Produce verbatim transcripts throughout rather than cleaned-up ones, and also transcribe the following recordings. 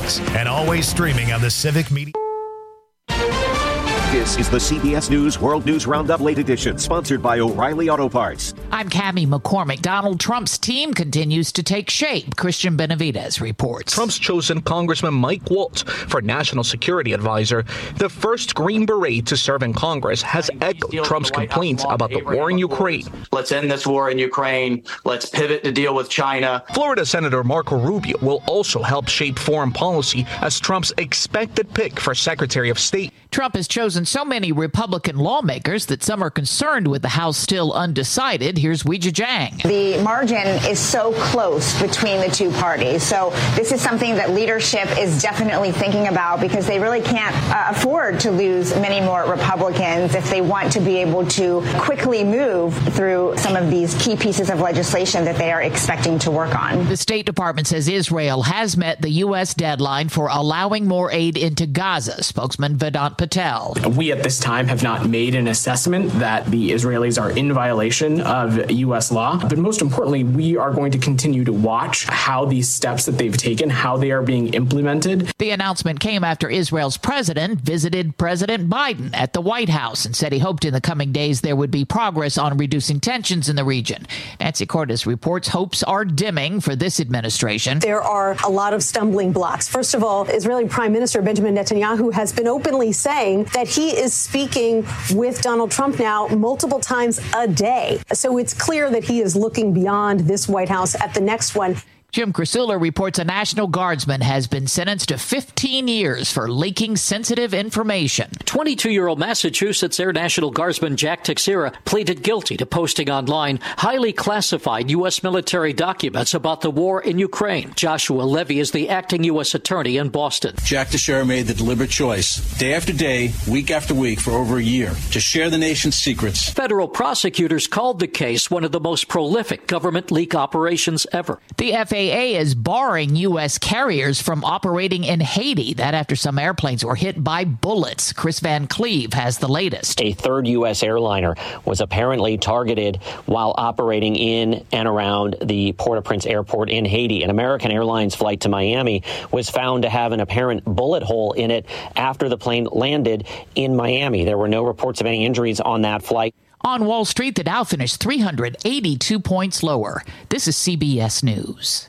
News, and always streaming on the Civic Media. This is the C B S News World News Roundup Late Edition, sponsored by O'Reilly Auto Parts. I'm Cammie McCormick. Donald Trump's team continues to take shape. Christian Benavidez reports. Trump's chosen Congressman Mike Waltz for National Security Advisor, the first Green Beret to serve in Congress, has echoed Trump's complaints about the war in Ukraine. Let's end this war in Ukraine. Let's pivot to deal with China. Florida Senator Marco Rubio will also help shape foreign policy as Trump's expected pick for Secretary of State. Trump has chosen so many Republican lawmakers that some are concerned with the House still undecided. Here's Weijia Jiang. The margin is so close between the two parties. So this is something that leadership is definitely thinking about because they really can't uh, afford to lose many more Republicans if they want to be able to quickly move through some of these key pieces of legislation that they are expecting to work on. The State Department says Israel has met the U S deadline for allowing more aid into Gaza. Spokesman Vedant Patel. We at this time have not made an assessment that the Israelis are in violation of U S law. But most importantly, we are going to continue to watch how these steps that they've taken, how they are being implemented. The announcement came after Israel's president visited President Biden at the White House and said he hoped in the coming days there would be progress on reducing tensions in the region. Nancy Cordes reports hopes are dimming for this administration. There are a lot of stumbling blocks. First of all, Israeli Prime Minister Benjamin Netanyahu has been openly saying that he is speaking with Donald Trump now multiple times a day. So it's clear that he is looking beyond this White House at the next one. Jim Krasula reports a National Guardsman has been sentenced to fifteen years for leaking sensitive information. twenty-two-year-old Massachusetts Air National Guardsman Jack Teixeira pleaded guilty to posting online highly classified U S military documents about the war in Ukraine. Joshua Levy is the acting U S attorney in Boston. Jack Teixeira made the deliberate choice, day after day, week after week, for over a year, to share the nation's secrets. Federal prosecutors called the case one of the most prolific government leak operations ever. The F A A is barring U S carriers from operating in Haiti. That after some airplanes were hit by bullets. Chris Van Cleve has the latest. A third U S airliner was apparently targeted while operating in and around the Port-au-Prince airport in Haiti. An American Airlines flight to Miami was found to have an apparent bullet hole in it after the plane landed in Miami. There were no reports of any injuries on that flight. On Wall Street, the Dow finished three hundred eighty-two points lower. This is C B S News.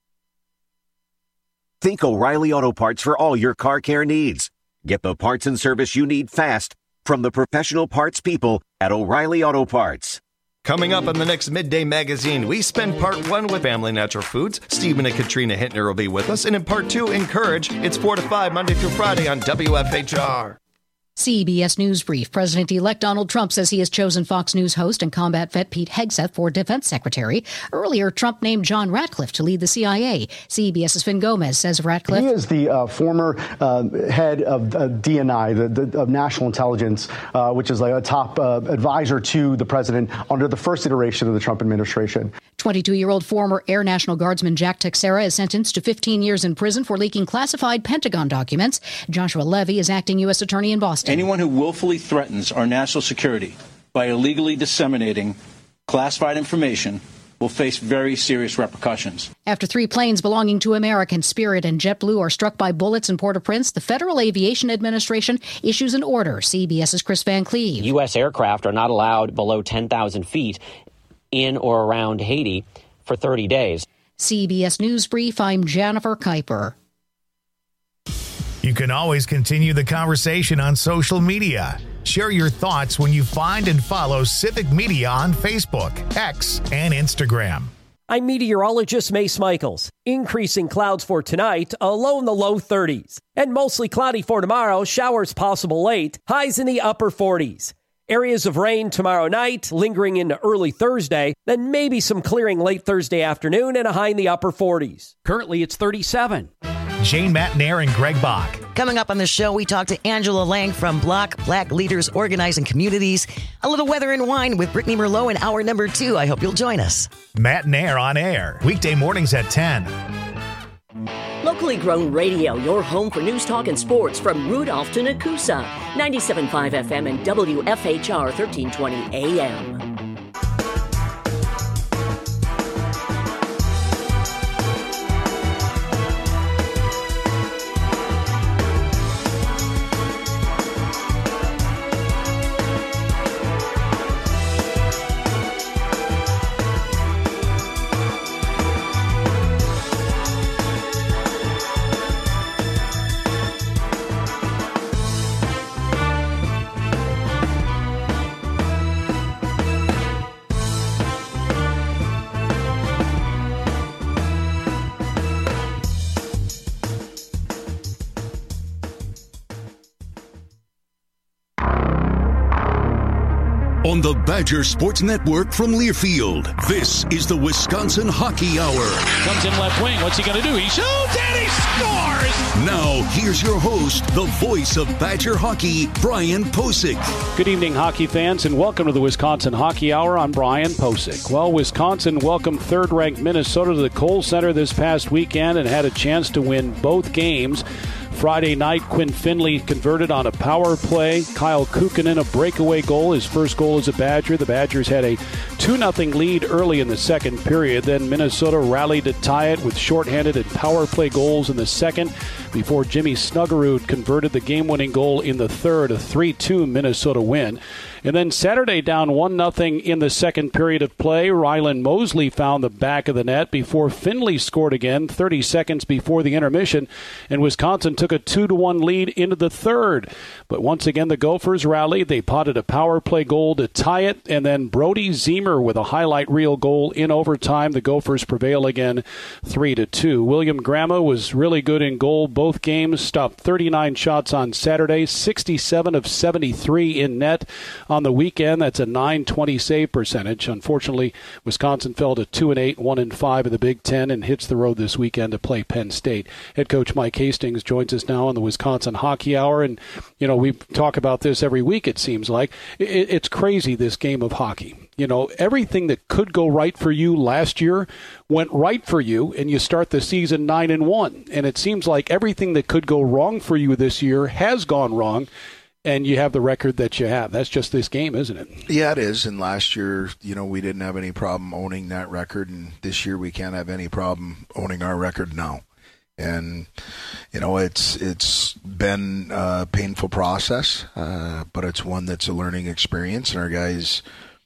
Think O'Reilly Auto Parts for all your car care needs. Get the parts and service you need fast from the professional parts people at O'Reilly Auto Parts. Coming up on the next Midday Magazine, we spend part one with Family Natural Foods. Stephen and Katrina Hittner will be with us. And in part two, Encourage. It's four to five, Monday through Friday on W F H R. C B S News Brief. President-elect Donald Trump says he has chosen Fox News host and combat vet Pete Hegseth for defense secretary. Earlier, Trump named John Ratcliffe to lead the C I A. CBS's Finn Gomez says Ratcliffe... He is the uh, former uh, head of uh, D N I, the, the, of National Intelligence, uh, which is like a top uh, advisor to the president under the first iteration of the Trump administration. twenty-two-year-old former Air National Guardsman Jack Teixeira is sentenced to fifteen years in prison for leaking classified Pentagon documents. Joshua Levy is acting U S attorney in Boston. Anyone who willfully threatens our national security by illegally disseminating classified information will face very serious repercussions. After three planes belonging to American, Spirit, and JetBlue are struck by bullets in Port-au-Prince, the Federal Aviation Administration issues an order. CBS's Chris Van Cleve. U S aircraft are not allowed below ten thousand feet in or around Haiti for thirty days. C B S News Brief, I'm Jennifer Kuiper. You can always continue the conversation on social media. Share your thoughts when you find and follow Civic Media on Facebook, X, and Instagram. I'm meteorologist Mace Michaels. Increasing clouds for tonight, a low in the low thirties. And mostly cloudy for tomorrow, showers possible late, highs in the upper forties. Areas of rain tomorrow night, lingering into early Thursday, then maybe some clearing late Thursday afternoon and a high in the upper forties. Currently, it's thirty-seven. Jane Matnair and Greg Bach. Coming up on the show, we talk to Angela Lang from Block, Black Leaders Organizing Communities. A little weather and wine with Brittany Merlot in hour number two. I hope you'll join us. Matnair on air, weekday mornings at ten. Locally grown radio, your home for news, talk, and sports from Rudolph to Nakusa. ninety-seven point five F M and W F H R thirteen twenty A M. On the Badger Sports Network from Learfield, this is the Wisconsin Hockey Hour. Comes in left wing. What's he going to do? He shoots and he scores! Now, here's your host, the voice of Badger hockey, Brian Posick. Good evening, hockey fans, and welcome to the Wisconsin Hockey Hour. I'm Brian Posick. Well, Wisconsin welcomed third-ranked Minnesota to the Kohl Center this past weekend and had a chance to win both games. Friday night, Quinn Finley converted on a power play. Kyle Kukkonen, a breakaway goal, his first goal as a Badger. The Badgers had a two nothing lead early in the second period. Then Minnesota rallied to tie it with shorthanded and power play goals in the second before Jimmy Snuggerud converted the game-winning goal in the third, a three two Minnesota win. And then Saturday, down one nothing in the second period of play, Ryland Mosley found the back of the net before Finley scored again thirty seconds before the intermission, and Wisconsin took a two to one lead into the third. But once again, the Gophers rallied. They potted a power play goal to tie it, and then Brody Zemer with a highlight reel goal in overtime. The Gophers prevail again three to two. William Grama was really good in goal both games, stopped thirty-nine shots on Saturday, sixty-seven of seventy-three in net. On the weekend, that's a nine twenty save percentage. Unfortunately, Wisconsin fell to two and eight, one and five in the Big Ten, and hits the road this weekend to play Penn State. Head coach Mike Hastings joins us now on the Wisconsin Hockey Hour, and you know we talk about this every week. It seems like it, it's crazy, this game of hockey. You know, everything that could go right for you last year went right for you, and you start the season nine and one. And it seems like everything that could go wrong for you this year has gone wrong. And you have the record that you have. That's just this game, isn't it? Yeah, it is. And last year, you know, we didn't have any problem owning that record. And this year we can't have any problem owning our record now. And, you know, it's it's been a painful process, uh, but it's one that's a learning experience. And our guys,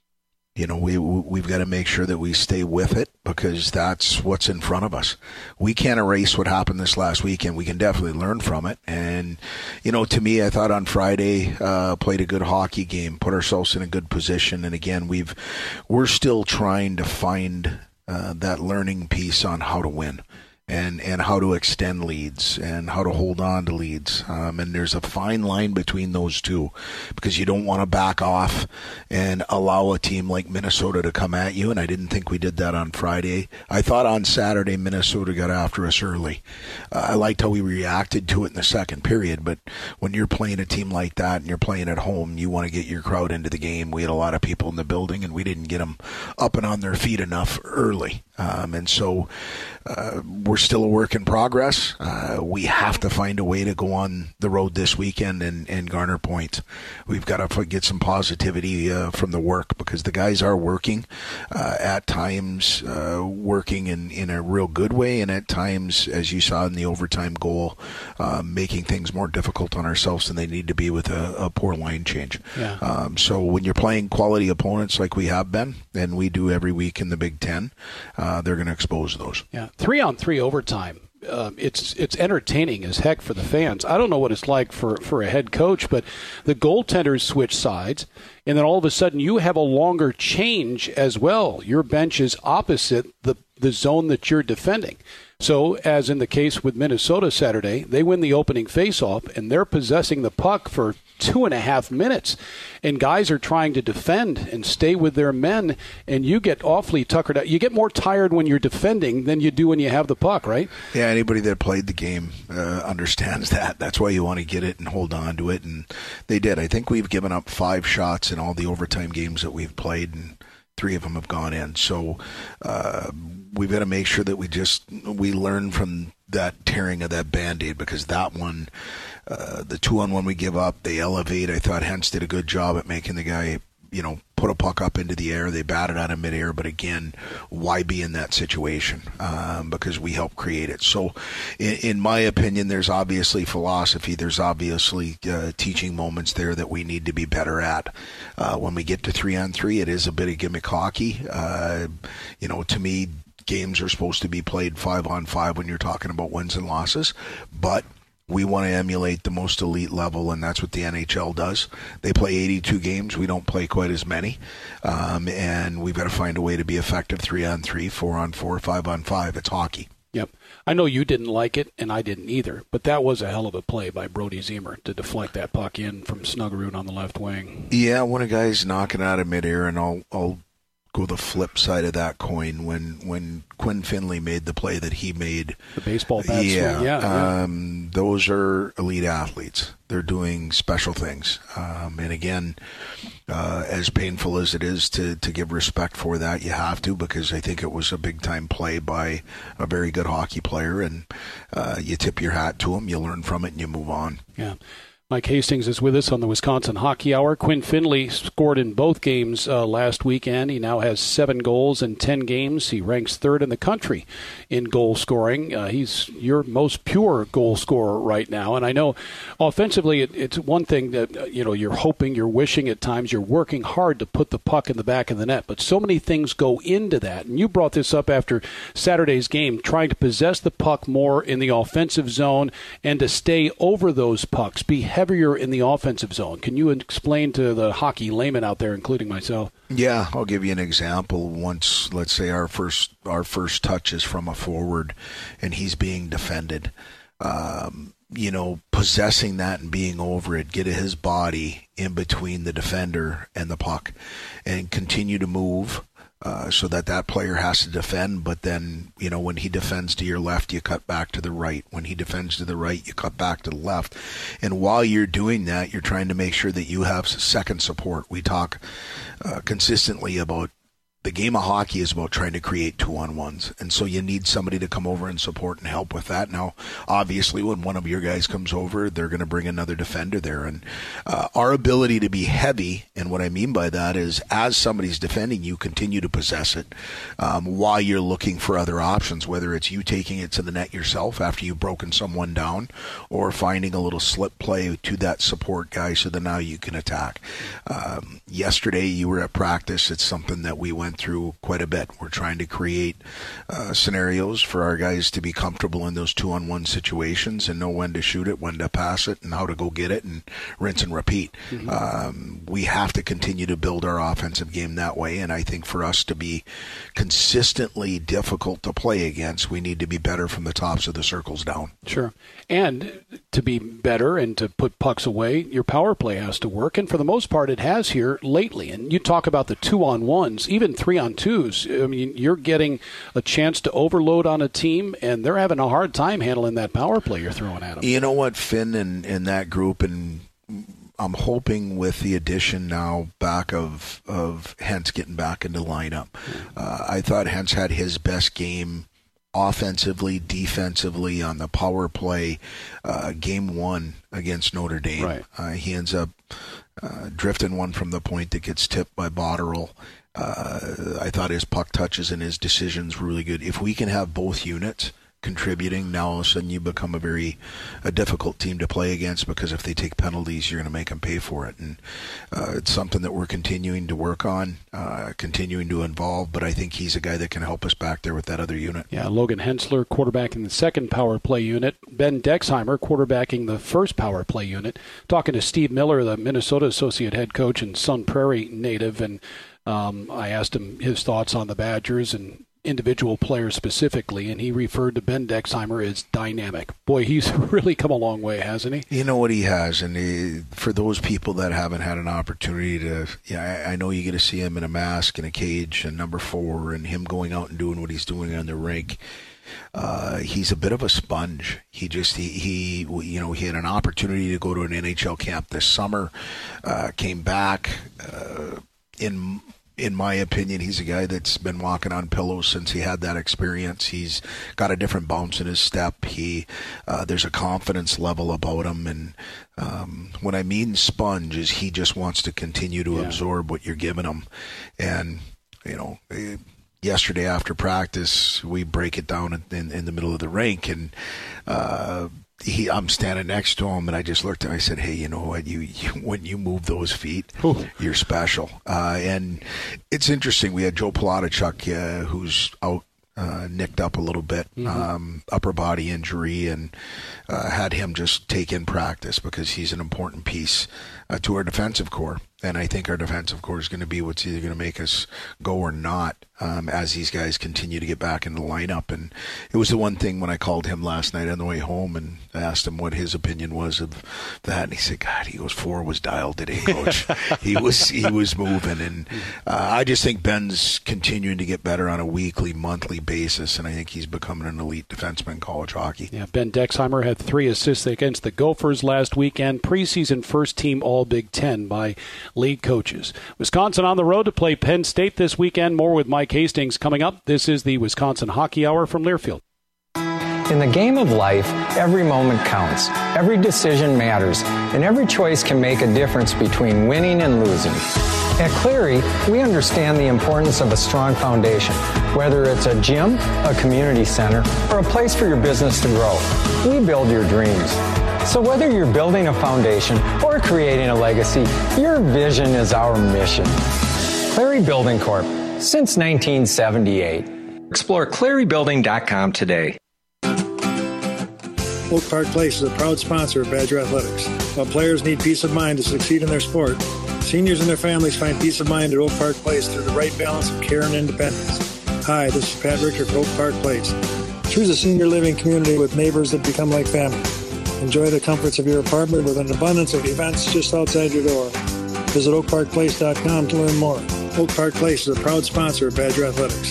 you know, we, we've got to make sure that we stay with it because that's what's in front of us. We can't erase what happened this last weekend. We can definitely learn from it. And, you know, to me, I thought on Friday, uh, played a good hockey game, put ourselves in a good position. And again, we've, we're still trying to find uh, that learning piece on how to win. And, and how to extend leads and how to hold on to leads. Um, and there's a fine line between those two because you don't want to back off and allow a team like Minnesota to come at you. And I didn't think we did that on Friday. I thought on Saturday Minnesota got after us early. Uh, I liked how we reacted to it in the second period. But when you're playing a team like that and you're playing at home, you want to get your crowd into the game. We had a lot of people in the building and we didn't get them up and on their feet enough early. Um, and so uh, we're still a work in progress. Uh, we have to find a way to go on the road this weekend and, and garner points. We've got to get some positivity uh, from the work because the guys are working uh, at times, uh, working in, in a real good way, and at times, as you saw in the overtime goal, uh, making things more difficult on ourselves than they need to be with a, a poor line change. Yeah. Um, so when you're playing quality opponents like we have been, and we do every week in the Big Ten, uh, they're going to expose those. Yeah, three on three overtime. Um, it's it's entertaining as heck for the fans. I don't know what it's like for, for a head coach, but the goaltenders switch sides, and then all of a sudden you have a longer change as well. Your bench is opposite the the zone that you're defending. So, as in the case with Minnesota Saturday, they win the opening faceoff, and they're possessing the puck for two and a half minutes. And guys are trying to defend and stay with their men, and you get awfully tuckered out. You get more tired when you're defending than you do when you have the puck, right? Yeah, anybody that played the game uh, understands that. That's why you want to get it and hold on to it, and they did. I think we've given up five shots in all the overtime games that we've played, and three of them have gone in. So uh, we've got to make sure that we just we learn from that tearing of that Band-Aid, because that one, uh, the two-on-one we give up, they elevate. I thought Hentz did a good job at making the guy, you know, put a puck up into the air. They batted out of midair, but again, why be in that situation? Um, because we help create it. So in, in my opinion, there's obviously philosophy. There's obviously uh, teaching moments there that we need to be better at. Uh, when we get to three on three, it is a bit of gimmick hockey. Uh, you know, to me, games are supposed to be played five on five when you're talking about wins and losses, but we want to emulate the most elite level, and that's what the N H L does. They play eighty-two games. We don't play quite as many, um, and we've got to find a way to be effective three on three, four on four, five on five. It's hockey. Yep. I know you didn't like it, and I didn't either, but that was a hell of a play by Brody Zemer to deflect that puck in from Snuggerud on the left wing. Yeah, when a guy's knocking out of midair, and I'll, I'll go the flip side of that coin, when when Quinn Finley made the play that he made. The baseball bat yeah, swing. Yeah, um, yeah. Those are elite athletes. They're doing special things. Um, and again, uh, as painful as it is to, to give respect for that, you have to, because I think it was a big-time play by a very good hockey player, and uh, you tip your hat to him, you learn from it, and you move on. Yeah. Mike Hastings is with us on the Wisconsin Hockey Hour. Quinn Finley scored in both games uh, last weekend. He now has seven goals in ten games. He ranks third in the country in goal scoring. Uh, he's your most pure goal scorer right now. And I know offensively it, it's one thing that uh, you know you're hoping, you're wishing at times, you're working hard to put the puck in the back of the net. But so many things go into that. And you brought this up after Saturday's game, trying to possess the puck more in the offensive zone and to stay over those pucks, be heavier in the offensive zone. Can you explain to the hockey layman out there, including myself? Yeah, I'll give you an example. Once, let's say our first our first touch is from a forward, and he's being defended. Um, you know, possessing that and being over it, get his body in between the defender and the puck, and continue to move. Uh, so that that player has to defend, but then, you know, when he defends to your left, you cut back to the right. When he defends to the right, you cut back to the left. And while you're doing that, you're trying to make sure that you have second support. We talk uh, consistently about the game of hockey is about trying to create two-on-ones, and so you need somebody to come over and support and help with that. Now, obviously, when one of your guys comes over, they're going to bring another defender there, and uh, our ability to be heavy, and what I mean by that is as somebody's defending, you continue to possess it um, while you're looking for other options, whether it's you taking it to the net yourself after you've broken someone down, or finding a little slip play to that support guy so that now you can attack. Um, yesterday, you were at practice. It's something that we went through quite a bit. We're trying to create uh, scenarios for our guys to be comfortable in those two-on-one situations and know when to shoot it, when to pass it, and how to go get it, and rinse and repeat. Mm-hmm. Um, we have to continue to build our offensive game that way, and I think for us to be consistently difficult to play against, we need to be better from the tops of the circles down. Sure. And to be better and to put pucks away, your power play has to work, and for the most part it has here lately. And you talk about the two-on-ones, even three-on-twos. I mean, you're getting a chance to overload on a team, and they're having a hard time handling that power play you're throwing at them. You know what, Finn, and, and that group, and I'm hoping with the addition now back of, of Hentz getting back into lineup. Uh, I thought Hentz had his best game offensively, defensively, on the power play, uh, game one against Notre Dame. Right. Uh, he ends up uh, drifting one from the point that gets tipped by Botterill. Uh, I thought his puck touches and his decisions were really good. If we can have both units contributing, now all of a sudden you become a very a difficult team to play against, because if they take penalties, you're going to make them pay for it. And uh, it's something that we're continuing to work on, uh, continuing to involve, but I think he's a guy that can help us back there with that other unit. Yeah, Logan Hensler quarterbacking the second power play unit, Ben Dexheimer quarterbacking the first power play unit. Talking to Steve Miller, the Minnesota associate head coach and Sun Prairie native, and um, I asked him his thoughts on the Badgers and individual players specifically, and he referred to Ben Dexheimer as dynamic. Boy, he's really come a long way, hasn't he? You know what he has, and he, for those people that haven't had an opportunity to, yeah, I, I know you get to see him in a mask and a cage and number four, and him going out and doing what he's doing on the rink. Uh, he's a bit of a sponge. He just, he, he, you know, he had an opportunity to go to an N H L camp this summer, uh, came back, uh, in In my opinion, he's a guy that's been walking on pillows since he had that experience. He's got a different bounce in his step. He, uh, there's a confidence level about him, and um, when I mean sponge, is he just wants to continue to yeah. absorb what you're giving him. And you know, yesterday after practice, we break it down in, in, in the middle of the rink, and uh, He, I'm standing next to him, and I just looked at him. I said, "Hey, you know what? You, you when you move those feet, Ooh. You're special." Uh, and it's interesting. We had Joe Polotachuk, uh, who's out, uh, nicked up a little bit, mm-hmm. um, upper body injury, and uh, had him just take in practice because he's an important piece uh, to our defensive core. And I think our defensive core is going to be what's either going to make us go or not um, as these guys continue to get back into the lineup. And it was the one thing when I called him last night on the way home and asked him what his opinion was of that. And he said, God, he goes, four was dialed today, Coach. he was he was moving. And uh, I just think Ben's continuing to get better on a weekly, monthly basis. And I think he's becoming an elite defenseman in college hockey. Yeah, Ben Dexheimer had three assists against the Gophers last weekend. Preseason first team All Big Ten by league coaches. Wisconsin on the road to play Penn State this weekend. More with Mike Hastings coming up. This is the Wisconsin Hockey Hour from Learfield. In the game of life, every moment counts. Every decision matters, and every choice can make a difference between winning and losing. At Cleary, we understand the importance of a strong foundation, whether it's a gym, a community center, or a place for your business to grow. We build your dreams. So whether you're building a foundation or creating a legacy, your vision is our mission. Cleary Building Corp, since nineteen seventy-eight. Explore Cleary Building dot com today. Oak Park Place is a proud sponsor of Badger Athletics. While players need peace of mind to succeed in their sport, seniors and their families find peace of mind at Oak Park Place through the right balance of care and independence. Hi, this is Pat Richter for Oak Park Place. Choose a senior living community with neighbors that become like family. Enjoy the comforts of your apartment with an abundance of events just outside your door. Visit oak park place dot com to learn more. Oak Park Place is a proud sponsor of Badger Athletics.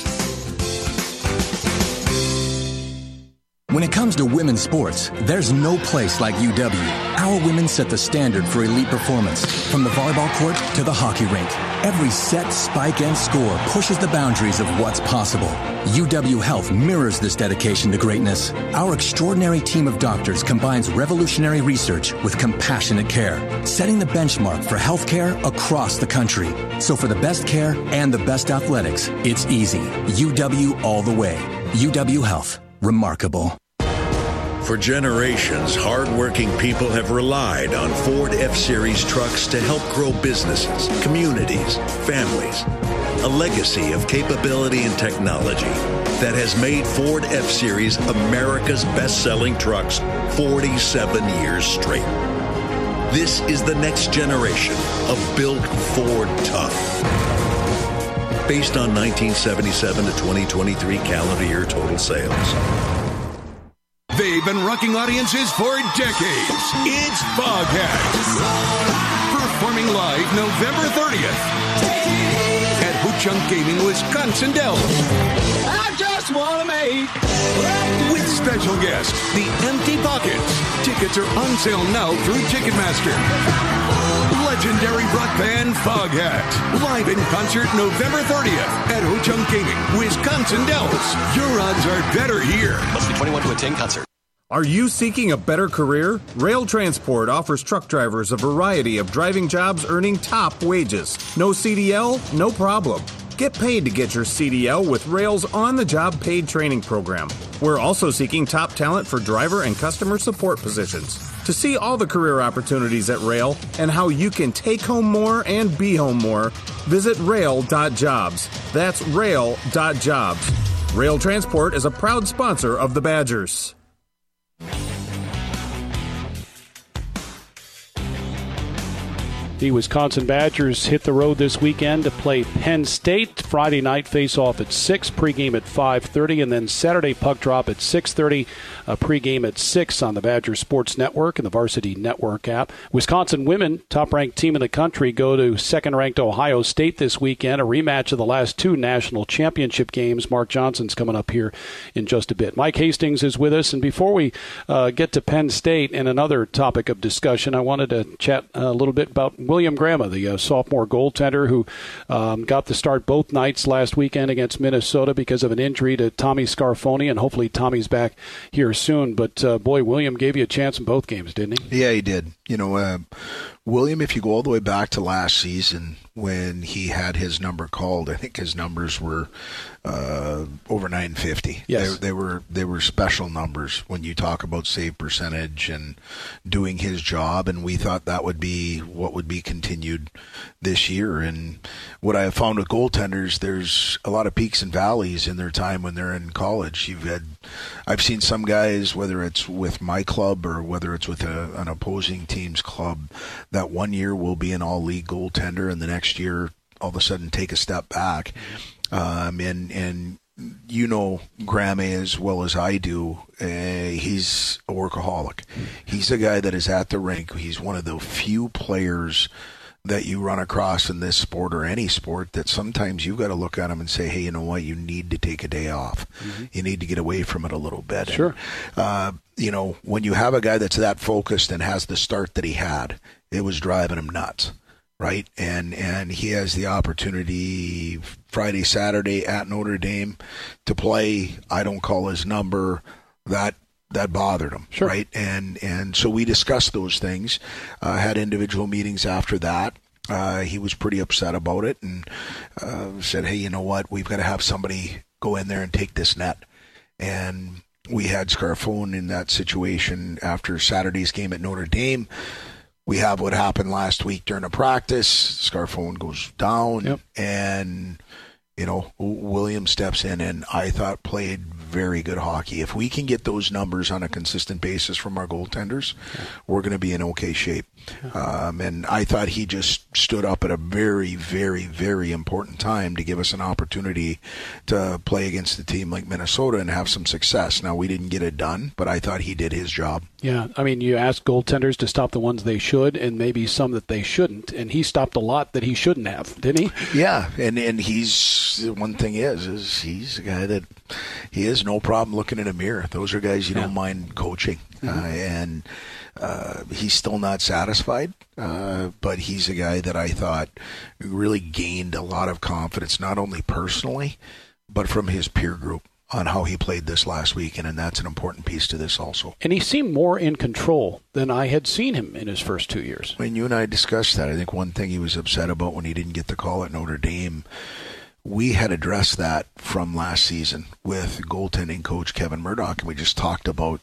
When it comes to women's sports, there's no place like U W. Our women set the standard for elite performance, from the volleyball court to the hockey rink. Every set, spike, and score pushes the boundaries of what's possible. U W Health mirrors this dedication to greatness. Our extraordinary team of doctors combines revolutionary research with compassionate care, setting the benchmark for healthcare across the country. So for the best care and the best athletics, it's easy. U W all the way. U W Health. Remarkable. For generations, hardworking people have relied on Ford F-Series trucks to help grow businesses, communities, families. A legacy of capability and technology that has made Ford F-Series America's best-selling trucks forty-seven years straight. This is the next generation of Built Ford Tough. Based on nineteen seventy-seven to twenty twenty-three calendar year total sales. They've been rocking audiences for decades. It's Foghat. Performing live November thirtieth at Ho-Chunk Gaming, Wisconsin Dells. I just want to make with special guest, The Empty Pockets. Tickets are on sale now through Ticketmaster. Legendary rock band Foghat. Live in concert November thirtieth at Ho-Chunk Gaming, Wisconsin Dells. Your odds are better here. Must be twenty-one to attend concert. Are you seeking a better career? Rail Transport offers truck drivers a variety of driving jobs earning top wages. No C D L? No problem. Get paid to get your C D L with Rail's on-the-job paid training program. We're also seeking top talent for driver and customer support positions. To see all the career opportunities at Rail and how you can take home more and be home more, visit rail dot jobs. That's rail dot jobs. Rail Transport is a proud sponsor of the Badgers. The Wisconsin Badgers hit the road this weekend to play Penn State. Friday night face-off at six, pregame at five thirty, and then Saturday puck drop at six thirty, a pregame at six on the Badger Sports Network and the Varsity Network app. Wisconsin women, top-ranked team in the country, go to second-ranked Ohio State this weekend, a rematch of the last two national championship games. Mark Johnson's coming up here in just a bit. Mike Hastings is with us, and before we uh, get to Penn State and another topic of discussion, I wanted to chat a little bit about William Grandma, the uh, sophomore goaltender who um, got the start both nights last weekend against Minnesota because of an injury to Tommy Scarfoni, and hopefully Tommy's back here soon. But, uh, boy, William gave you a chance in both games, didn't he? Yeah, he did. You know, uh, William, if you go all the way back to last season, when he had his number called. I think his numbers were uh, over nine fifty. Yes. They, they were they were special numbers when you talk about save percentage and doing his job, and we thought that would be what would be continued this year. And what I have found with goaltenders, there's a lot of peaks and valleys in their time when they're in college. You've had, I've seen some guys, whether it's with my club or whether it's with a, an opposing team's club, that one year will be an all-league goaltender, and the next year all of a sudden take a step back. Um, and and you know Graham as well as I do. Uh, he's a workaholic. He's a guy that is at the rink. He's one of the few players that you run across in this sport or any sport that sometimes you've got to look at him and say, hey, you know what, you need to take a day off. Mm-hmm. You need to get away from it a little bit. Sure. And, uh, you know, when you have a guy that's that focused and has the start that he had, it was driving him nuts, right? And and he has the opportunity Friday, Saturday at Notre Dame to play. I don't call his number. That that bothered him, sure. right? And and so we discussed those things, uh, had individual meetings after that. Uh, he was pretty upset about it and uh, said, hey, you know what? We've got to have somebody go in there and take this net. And we had Scarfone in that situation after Saturday's game at Notre Dame. We have what happened last week during a practice. Scarfone goes down, yep. and you know, William steps in and I thought played very good hockey. If we can get those numbers on a consistent basis from our goaltenders, yeah. we're going to be in okay shape. Yeah. Um, and I thought he just stood up at a very, very, very important time to give us an opportunity to play against a team like Minnesota and have some success. Now, we didn't get it done, but I thought he did his job. Yeah, I mean, you ask goaltenders to stop the ones they should and maybe some that they shouldn't, and he stopped a lot that he shouldn't have, didn't he? Yeah, and, and he's... One thing is, is he's a guy that he has no problem looking in a mirror. Those are guys you yeah. don't mind coaching. Mm-hmm. Uh, and uh, he's still not satisfied, uh, but he's a guy that I thought really gained a lot of confidence, not only personally, but from his peer group on how he played this last weekend, and that's an important piece to this also. And he seemed more in control than I had seen him in his first two years. When you and I discussed that, I think one thing he was upset about when he didn't get the call at Notre Dame, we had addressed that from last season with goaltending coach Kevin Murdoch, and we just talked about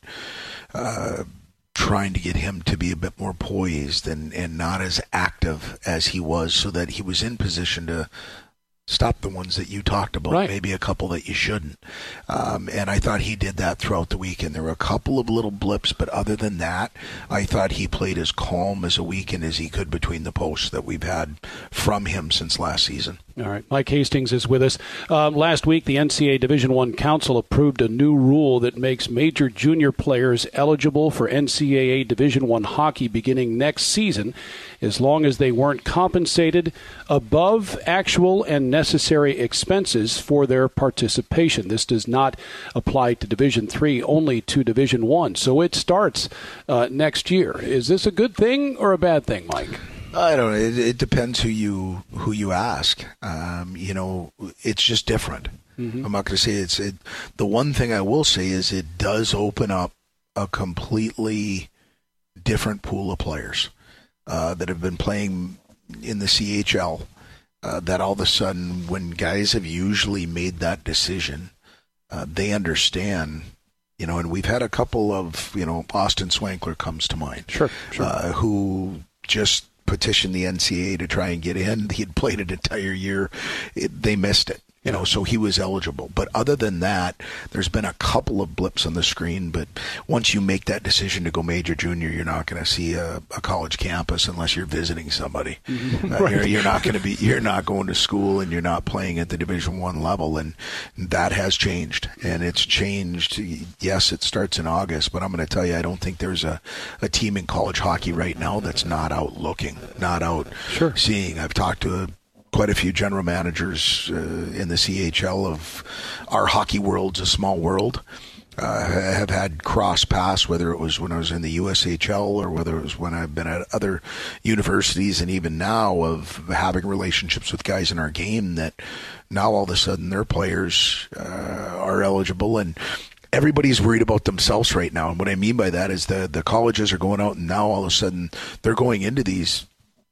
uh, trying to get him to be a bit more poised and, and not as active as he was, so that he was in position to stop the ones that you talked about, right. maybe a couple that you shouldn't. Um, and I thought he did that throughout the weekend. There were a couple of little blips, but other than that, I thought he played as calm as a weekend as he could between the posts that we've had from him since last season. All right. Mike Hastings is with us. Uh, last week, the N C double A Division I Council approved a new rule that makes major junior players eligible for N C double A Division I hockey beginning next season, as long as they weren't compensated above actual and necessary expenses for their participation. This does not apply to Division three, only to Division I. So it starts uh, next year. Is this a good thing or a bad thing, Mike? I don't know. It, it depends who you who you ask. Um, you know, it's just different. Mm-hmm. I'm not going to say it's it. The one thing I will say is it does open up a completely different pool of players uh, that have been playing in the C H L. Uh, that all of a sudden, when guys have usually made that decision, uh, they understand. You know, and we've had a couple of, you know, Austin Swankler comes to mind. Sure, sure. Uh, who just petitioned the N C double A to try and get in. He had played an entire year. It, they missed it. You know, so he was eligible. But other than that, there's been a couple of blips on the screen. But once you make that decision to go major junior, you're not going to see a, a college campus unless you're visiting somebody. Mm-hmm. Uh, right. You're, you're not going to be. You're not going to school, and you're not playing at the Division One level. And that has changed, and it's changed. Yes, it starts in August, but I'm going to tell you, I don't think there's a, a team in college hockey right now that's not out looking, not out sure. seeing. I've talked to a quite a few general managers uh, in the C H L of our hockey world's a small world. Uh, have had cross paths, whether it was when I was in the U S H L or whether it was when I've been at other universities, and even now of having relationships with guys in our game that now all of a sudden their players uh, are eligible, and everybody's worried about themselves right now. And what I mean by that is the the colleges are going out, and now all of a sudden they're going into these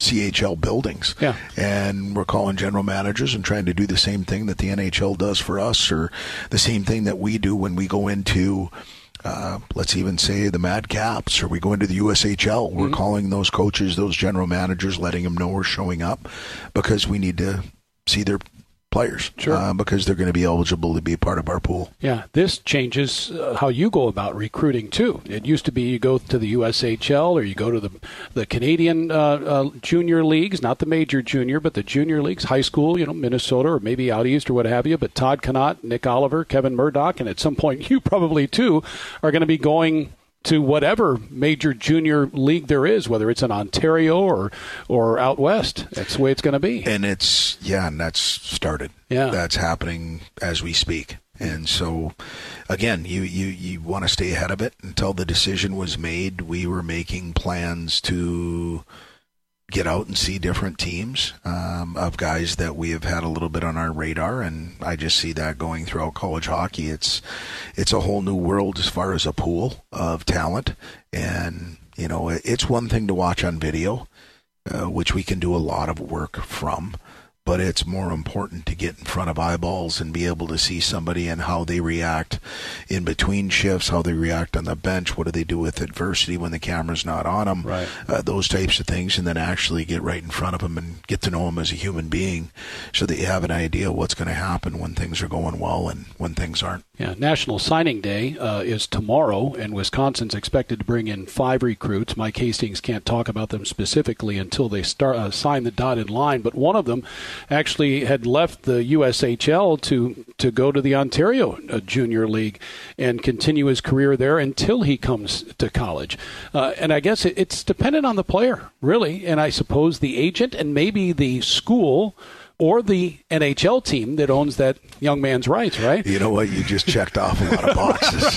C H L buildings. Yeah. And we're calling general managers and trying to do the same thing that the N H L does for us, or the same thing that we do when we go into, uh, let's even say, the Mad Caps, or we go into the U S H L. Mm-hmm. We're calling those coaches, those general managers, letting them know we're showing up because we need to see their players, sure. uh, because they're going to be eligible to be part of our pool. Yeah, this changes uh, how you go about recruiting too. It used to be you go to the U S H L or you go to the the Canadian uh, uh, junior leagues, not the major junior, but the junior leagues, high school, you know, Minnesota or maybe out east or what have you. But Todd Connaught, Nick Oliver, Kevin Murdoch, and at some point you probably too are going to be going to whatever major junior league there is, whether it's in Ontario or or out west. That's the way it's going to be. And it's, yeah, and that's started. Yeah. That's happening as we speak. And so, again, you, you, you want to stay ahead of it. Until the decision was made, we were making plans to get out and see different teams um, of guys that we have had a little bit on our radar, and I just see that going throughout college hockey. It's it's a whole new world as far as a pool of talent, and you know it's one thing to watch on video, uh, which we can do a lot of work from, but it's more important to get in front of eyeballs and be able to see somebody and how they react in between shifts, how they react on the bench, what do they do with adversity when the camera's not on them, right. uh, those types of things, and then actually get right in front of them and get to know them as a human being so that you have an idea what's going to happen when things are going well and when things aren't. Yeah, National Signing Day uh, is tomorrow, and Wisconsin's expected to bring in five recruits. Mike Hastings can't talk about them specifically until they start uh, sign the dotted line, but one of them actually had left the U S H L to to go to the Ontario uh, Junior League and continue his career there until he comes to college. Uh, and I guess it, it's dependent on the player, really, and I suppose the agent and maybe the school or the N H L team that owns that young man's rights, right? You know what? You just checked off a lot of boxes.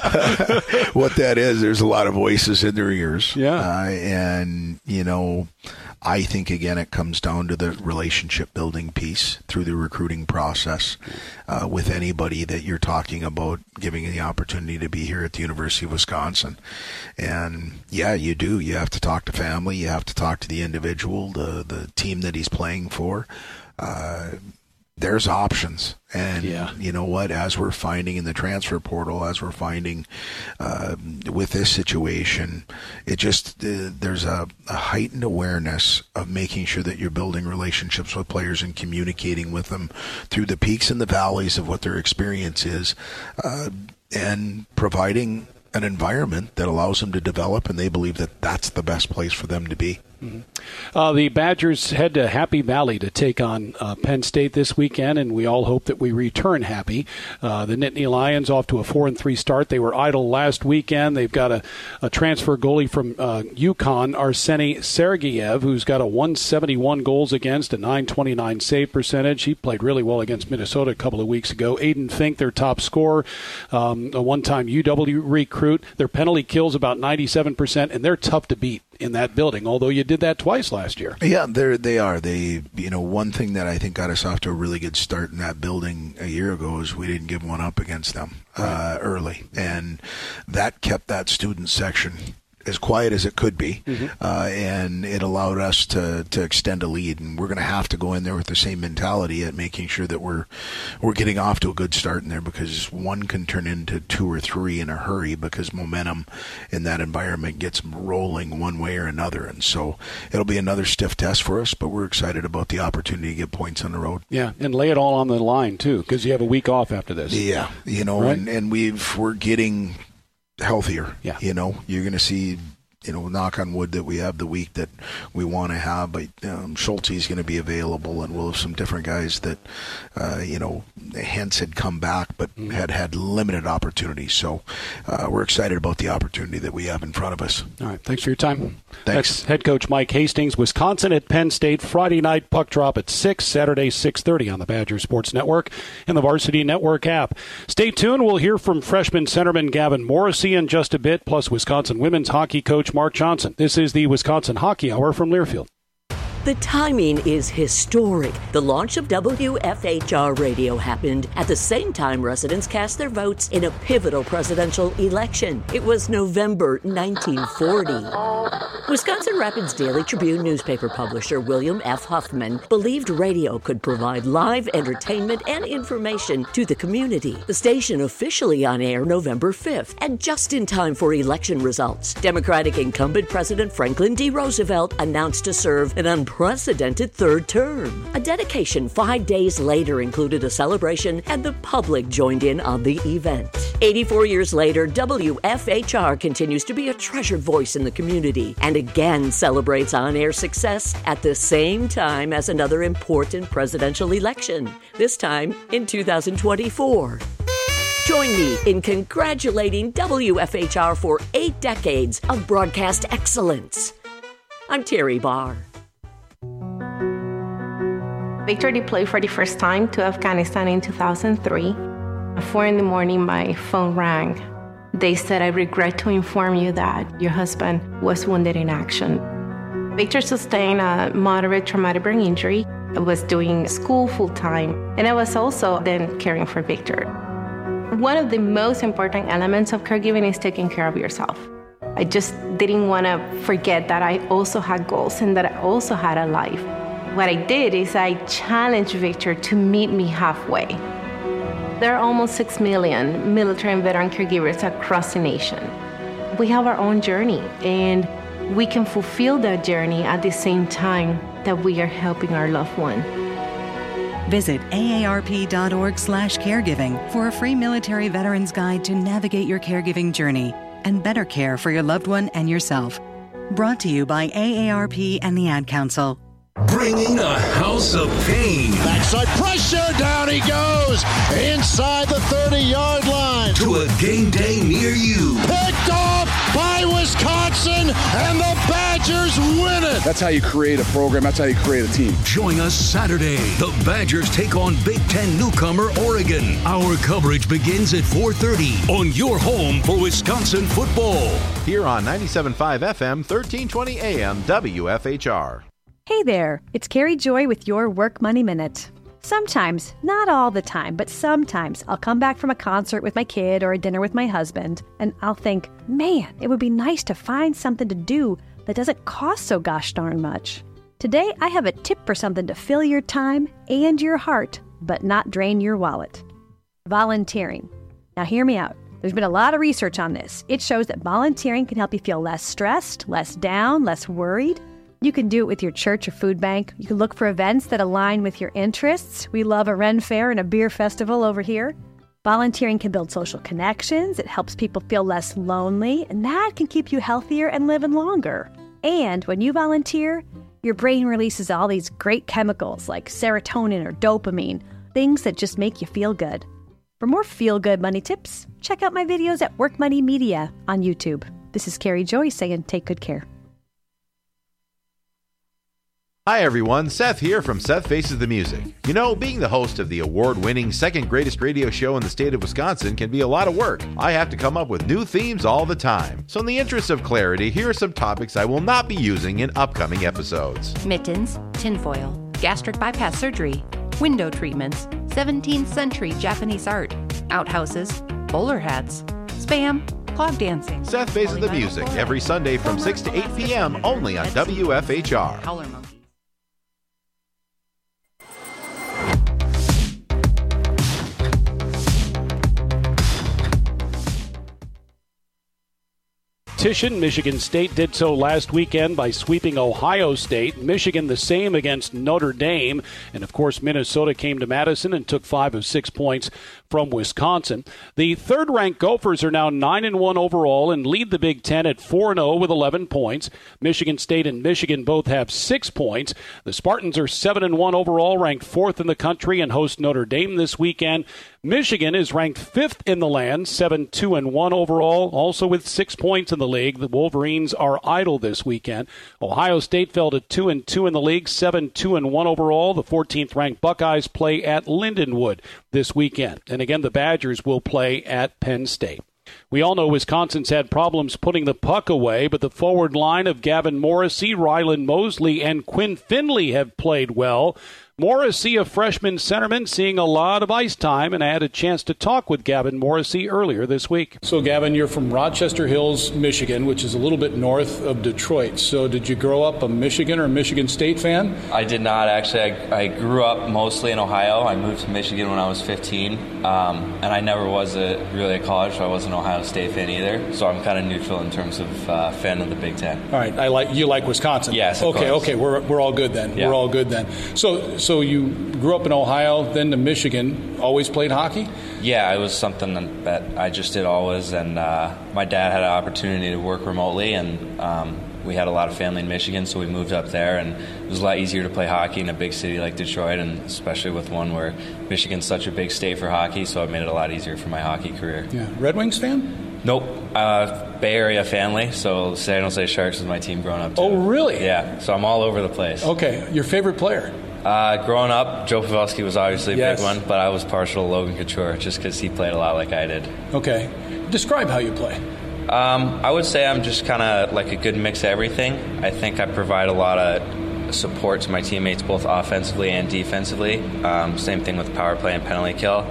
What that is, there's a lot of voices in their ears. Yeah. Uh, and, you know, I think, again, it comes down to the relationship building piece through the recruiting process uh, with anybody that you're talking about giving the opportunity to be here at the University of Wisconsin. And, yeah, you do. You have to talk to family. You have to talk to the individual, the, the team that he's playing for. Uh, there's options. And yeah. you know what, as we're finding in the transfer portal, as we're finding uh, with this situation, it just, uh, there's a, a heightened awareness of making sure that you're building relationships with players and communicating with them through the peaks and the valleys of what their experience is, uh, and providing an environment that allows them to develop, and they believe that that's the best place for them to be. Mm-hmm. Uh, the Badgers head to Happy Valley to take on uh, Penn State this weekend, and we all hope that we return happy. Uh, the Nittany Lions off to a four and three start. They were idle last weekend. They've got a, a transfer goalie from uh, UConn, Arseny Sergeyev, who's got a one seventy-one goals against, a nine twenty-nine save percentage. He played really well against Minnesota a couple of weeks ago. Aiden Fink, their top scorer, um, a one-time U W recruit. Their penalty kills about ninety-seven percent, and they're tough to beat in that building, although you did that twice last year. Yeah, they they are. They, you know, one thing that I think got us off to a really good start in that building a year ago is we didn't give one up against them uh, early, and that kept that student section as quiet as it could be, mm-hmm. uh, and it allowed us to, to extend a lead. And we're going to have to go in there with the same mentality at making sure that we're we're getting off to a good start in there, because one can turn into two or three in a hurry because momentum in that environment gets rolling one way or another. And so it'll be another stiff test for us, but we're excited about the opportunity to get points on the road. Yeah, and lay it all on the line too, because you have a week off after this. Yeah, you know, right? and, and we've we're getting healthier. Yeah. You know, you're going to see, you know, knock on wood that we have the week that we want to have, but um, Schulte is going to be available, and we'll have some different guys that, uh, you know, Hentz had come back but mm-hmm. had had limited opportunities. So uh, we're excited about the opportunity that we have in front of us. All right. Thanks for your time. Thanks. That's head coach Mike Hastings. Wisconsin at Penn State, Friday night, puck drop at six, Saturday six thirty on the Badger Sports Network and the Varsity Network app. Stay tuned. We'll hear from freshman centerman Gavin Morrissey in just a bit, plus Wisconsin women's hockey coach Mark Johnson. This is the Wisconsin Hockey Hour from Learfield. The timing is historic. The launch of W F H R Radio happened at the same time residents cast their votes in a pivotal presidential election. It was November nineteen forty. Wisconsin Rapids Daily Tribune newspaper publisher William F. Huffman believed radio could provide live entertainment and information to the community. The station officially on air November fifth, and just in time for election results. Democratic incumbent President Franklin D. Roosevelt announced to serve an unprecedented third term. A dedication five days later included a celebration, and the public joined in on the event. eighty-four years later, W F H R continues to be a treasured voice in the community and again celebrates on-air success at the same time as another important presidential election, this time in two thousand twenty-four. Join me in congratulating W F H R for eight decades of broadcast excellence. I'm Terry Barr. Victor deployed for the first time to Afghanistan in two thousand three. At four in the morning, my phone rang. They said, "I regret to inform you that your husband was wounded in action." Victor sustained a moderate traumatic brain injury. I was doing school full-time, and I was also then caring for Victor. One of the most important elements of caregiving is taking care of yourself. I just didn't want to forget that I also had goals and that I also had a life. What I did is I challenged Victor to meet me halfway. There are almost six million military and veteran caregivers across the nation. We have our own journey, and we can fulfill that journey at the same time that we are helping our loved one. Visit A A R P dot org slash caregiving for a free military veterans guide to navigate your caregiving journey and better care for your loved one and yourself. Brought to you by A A R P and the Ad Council. Bringing a house of pain. Backside pressure, down he goes, inside the thirty-yard line. To a game day near you. Picked off by Wisconsin, and the Badgers win it. That's how you create a program. That's how you create a team. Join us Saturday. The Badgers take on Big Ten newcomer Oregon. Our coverage begins at four thirty on your home for Wisconsin football. Here on ninety-seven point five F M, thirteen twenty A M, W F H R. Hey there, it's Carrie Joy with your Work Money Minute. Sometimes, not all the time, but sometimes I'll come back from a concert with my kid or a dinner with my husband, and I'll think, man, it would be nice to find something to do that doesn't cost so gosh darn much. Today, I have a tip for something to fill your time and your heart, but not drain your wallet. Volunteering. Now hear me out. There's been a lot of research on this. It shows that volunteering can help you feel less stressed, less down, less worried. You can do it with your church or food bank. You can look for events that align with your interests. We love a Ren Fair and a beer festival over here. Volunteering can build social connections. It helps people feel less lonely, and that can keep you healthier and living longer. And when you volunteer, your brain releases all these great chemicals like serotonin or dopamine, things that just make you feel good. For more feel-good money tips, check out my videos at Work Money Media on YouTube. This is Carrie Joy saying take good care. Hi everyone, Seth here from Seth Faces the Music. You know, being the host of the award-winning second greatest radio show in the state of Wisconsin can be a lot of work. I have to come up with new themes all the time. So in the interest of clarity, here are some topics I will not be using in upcoming episodes. Mittens, tinfoil, gastric bypass surgery, window treatments, seventeenth century Japanese art, outhouses, bowler hats, spam, clog dancing. Seth Faces the Music every Sunday from six to eight p.m. only on W F H R. Competition. Michigan State did so last weekend by sweeping Ohio State. Michigan the same against Notre Dame. And, of course, Minnesota came to Madison and took five of six points from Wisconsin. The third-ranked Gophers are now nine and one overall and lead the Big Ten at four and oh with eleven points. Michigan State and Michigan both have six points. The Spartans are seven and one overall, ranked fourth in the country, and host Notre Dame this weekend. Michigan is ranked fifth in the land, seven two and one overall, also with six points in the league. The Wolverines are idle this weekend. Ohio State fell to two and two in the league, seven two and one overall. The fourteenth-ranked Buckeyes play at Lindenwood this weekend. And again, the Badgers will play at Penn State. We all know Wisconsin's had problems putting the puck away, but the forward line of Gavin Morrissey, Ryland Mosley, and Quinn Finley have played well. Morrissey, a freshman centerman, seeing a lot of ice time, and I had a chance to talk with Gavin Morrissey earlier this week. So, Gavin, you're from Rochester Hills, Michigan, which is a little bit north of Detroit. So did you grow up a Michigan or Michigan State fan? I did not, actually. I, I grew up mostly in Ohio. I moved to Michigan when I was fifteen, um, and I never was a, really at college, so I wasn't an Ohio State fan either. So I'm kind of neutral in terms of uh, fan of the Big Ten. All right. I like you like Wisconsin? Yes, of Okay, course. okay. We're, we're all good then. Yeah. We're all good then. So, so you grew up in Ohio, then to Michigan, always played hockey? Yeah, it was something that I just did always, and uh, my dad had an opportunity to work remotely, and um, we had a lot of family in Michigan, so we moved up there, and it was a lot easier to play hockey in a big city like Detroit, and especially with one where Michigan's such a big state for hockey, so it made it a lot easier for my hockey career. Yeah. Red Wings fan? Nope. Uh, Bay Area family, so San Jose Sharks was my team growing up too. Oh, really? Yeah, so I'm all over the place. Okay. Your favorite player? Uh, growing up, Joe Pavelski was obviously a Yes. big one, but I was partial to Logan Couture just because he played a lot like I did. Okay. Describe how you play. Um, I would say I'm just kind of like a good mix of everything. I think I provide a lot of support to my teammates both offensively and defensively. Um, same thing with power play and penalty kill.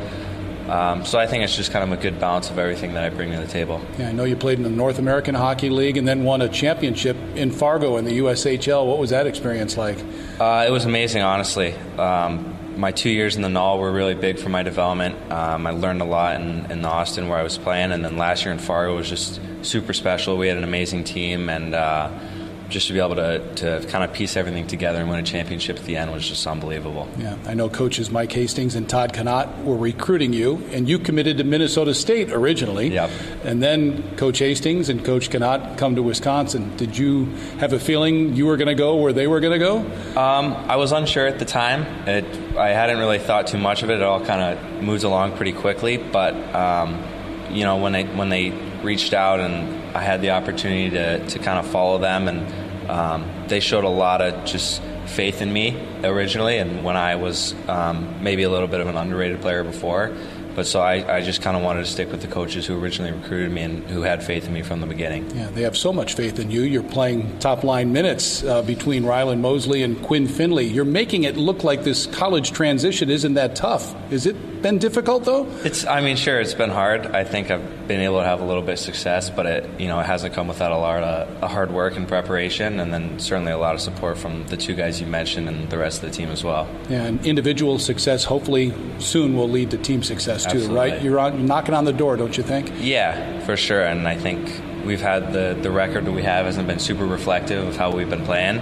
Um, so I think it's just kind of a good balance of everything that I bring to the table. Yeah, I know you played in the North American Hockey League and then won a championship in Fargo in the U S H L. What was that experience like? Uh, it was amazing, honestly. Um, my two years in the N H L were really big for my development. Um, I learned a lot in, in Austin where I was playing, and then last year in Fargo was just super special. We had an amazing team, and uh, just to be able to, to kind of piece everything together and win a championship at the end was just unbelievable. Yeah, I know coaches Mike Hastings and Todd Connaught were recruiting you, and you committed to Minnesota State originally. Yep. And then Coach Hastings and Coach Connaught come to Wisconsin. Did you have a feeling you were going to go where they were going to go? Um, I was unsure at the time. It, I hadn't really thought too much of it. It all kind of moves along pretty quickly. But, um, you know, when they, when they reached out and I had the opportunity to, to kind of follow them, and um, they showed a lot of just faith in me originally, and when I was um, maybe a little bit of an underrated player before. But so I, I just kind of wanted to stick with the coaches who originally recruited me and who had faith in me from the beginning. Yeah, they have so much faith in you. You're playing top-line minutes uh, between Ryland Mosley and Quinn Finley. You're making it look like this college transition isn't that tough. Has it been difficult, though? It's. I mean, sure, it's been hard. I think I've been able to have a little bit of success, but it, you know, it hasn't come without a lot of, of hard work and preparation, and then certainly a lot of support from the two guys you mentioned and the rest of the team as well. Yeah, and individual success hopefully soon will lead to team success too, Absolutely. right? You're on, knocking on the door, don't you think? Yeah, for sure. And I think we've had the, the record that we have hasn't been super reflective of how we've been playing.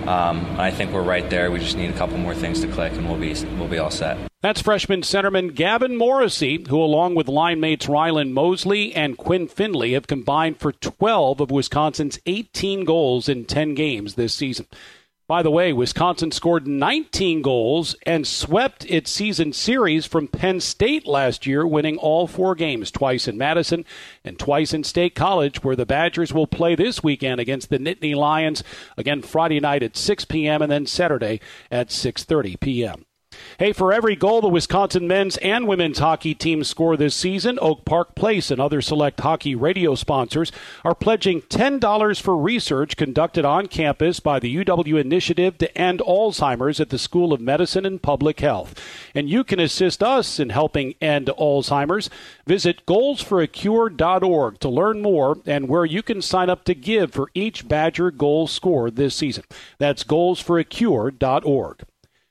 Um, I think we're right there. We just need a couple more things to click, and we'll be we'll be all set. That's freshman centerman Gavin Morrissey, who along with line mates Ryland Mosley and Quinn Finley have combined for twelve of Wisconsin's eighteen goals in ten games this season. By the way, Wisconsin scored nineteen goals and swept its season series from Penn State last year, winning all four games, twice in Madison and twice in State College, where the Badgers will play this weekend against the Nittany Lions, again Friday night at six p.m. and then Saturday at six thirty p.m. Hey, for every goal the Wisconsin men's and women's hockey teams score this season, Oak Park Place and other select hockey radio sponsors are pledging ten dollars for research conducted on campus by the U W Initiative to End Alzheimer's at the School of Medicine and Public Health. And you can assist us in helping end Alzheimer's. Visit goals for a cure dot org to learn more and where you can sign up to give for each Badger goal scored this season. That's goals for a cure dot org.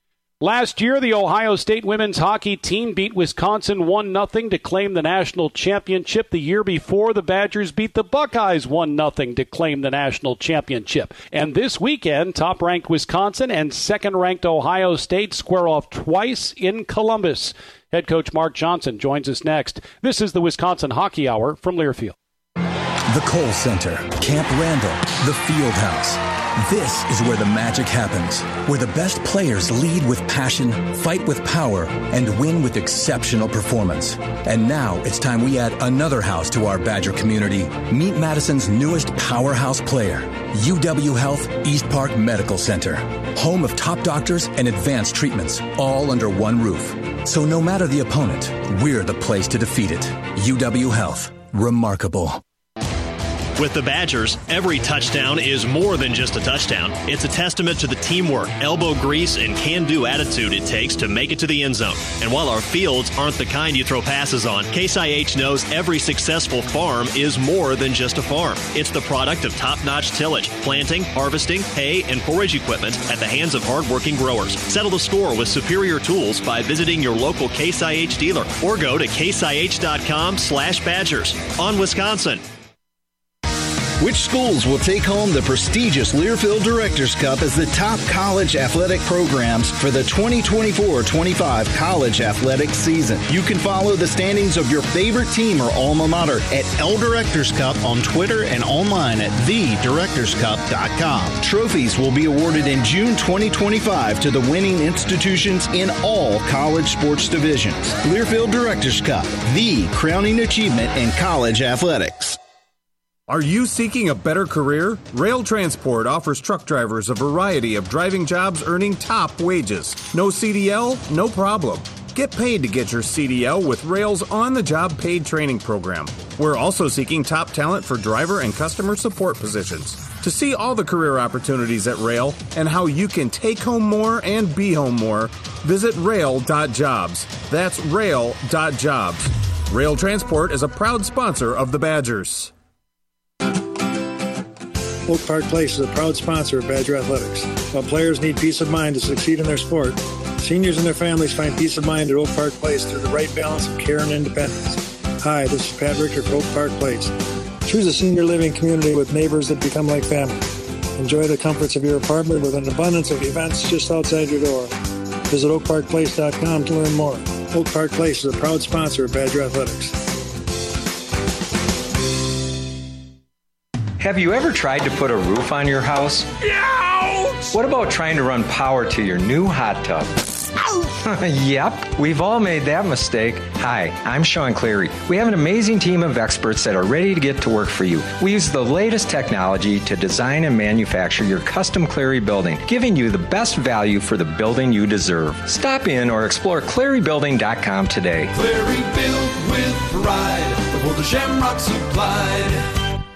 Last year, the Ohio State women's hockey team beat Wisconsin one nothing to claim the national championship. The year before, the Badgers beat the Buckeyes one nothing to claim the national championship. And this weekend, top-ranked Wisconsin and second-ranked Ohio State square off twice in Columbus. Head coach Mark Johnson joins us next. This is the Wisconsin Hockey Hour from Learfield. The Kohl Center, Camp Randall, the Field House. This is where the magic happens, where the best players lead with passion, fight with power, and win with exceptional performance. And now it's time we add another house to our Badger community. Meet Madison's newest powerhouse player, U W Health East Park Medical Center. Home of top doctors and advanced treatments, all under one roof. So no matter the opponent, we're the place to defeat it. U W Health. remarkable. With the Badgers, every touchdown is more than just a touchdown. It's a testament to the teamwork, elbow grease, and can-do attitude it takes to make it to the end zone. And while our fields aren't the kind you throw passes on, Case I H knows every successful farm is more than just a farm. It's the product of top-notch tillage, planting, harvesting, hay, and forage equipment at the hands of hard-working growers. Settle the score with superior tools by visiting your local Case I H dealer or go to case I H dot com slash Badgers. On Wisconsin. Which schools will take home the prestigious Learfield Directors Cup as the top college athletic programs for the twenty twenty-four twenty-five college athletic season? You can follow the standings of your favorite team or alma mater at L Directors Cup on Twitter and online at the directors cup dot com. Trophies will be awarded in June twenty twenty-five to the winning institutions in all college sports divisions. Learfield Directors Cup, the crowning achievement in college athletics. Are you seeking a better career? Rail Transport offers truck drivers a variety of driving jobs earning top wages. No C D L? No problem. Get paid to get your C D L with Rail's on-the-job paid training program. We're also seeking top talent for driver and customer support positions. To see all the career opportunities at Rail and how you can take home more and be home more, visit rail dot jobs. That's rail dot jobs. Rail Transport is a proud sponsor of the Badgers. Oak Park Place is a proud sponsor of Badger Athletics. While players need peace of mind to succeed in their sport, seniors and their families find peace of mind at Oak Park Place through the right balance of care and independence. Hi, this is Pat Richter for Oak Park Place. Choose a senior living community with neighbors that become like family. Enjoy the comforts of your apartment with an abundance of events just outside your door. Visit oak park place dot com to learn more. Oak Park Place is a proud sponsor of Badger Athletics. Have you ever tried to put a roof on your house? Ouch! What about trying to run power to your new hot tub? Yep, we've all made that mistake. Hi, I'm Sean Cleary. We have an amazing team of experts that are ready to get to work for you. We use the latest technology to design and manufacture your custom Cleary building, giving you the best value for the building you deserve. Stop in or explore Cleary Building dot com today. Cleary built with pride before the Shamrock supplied.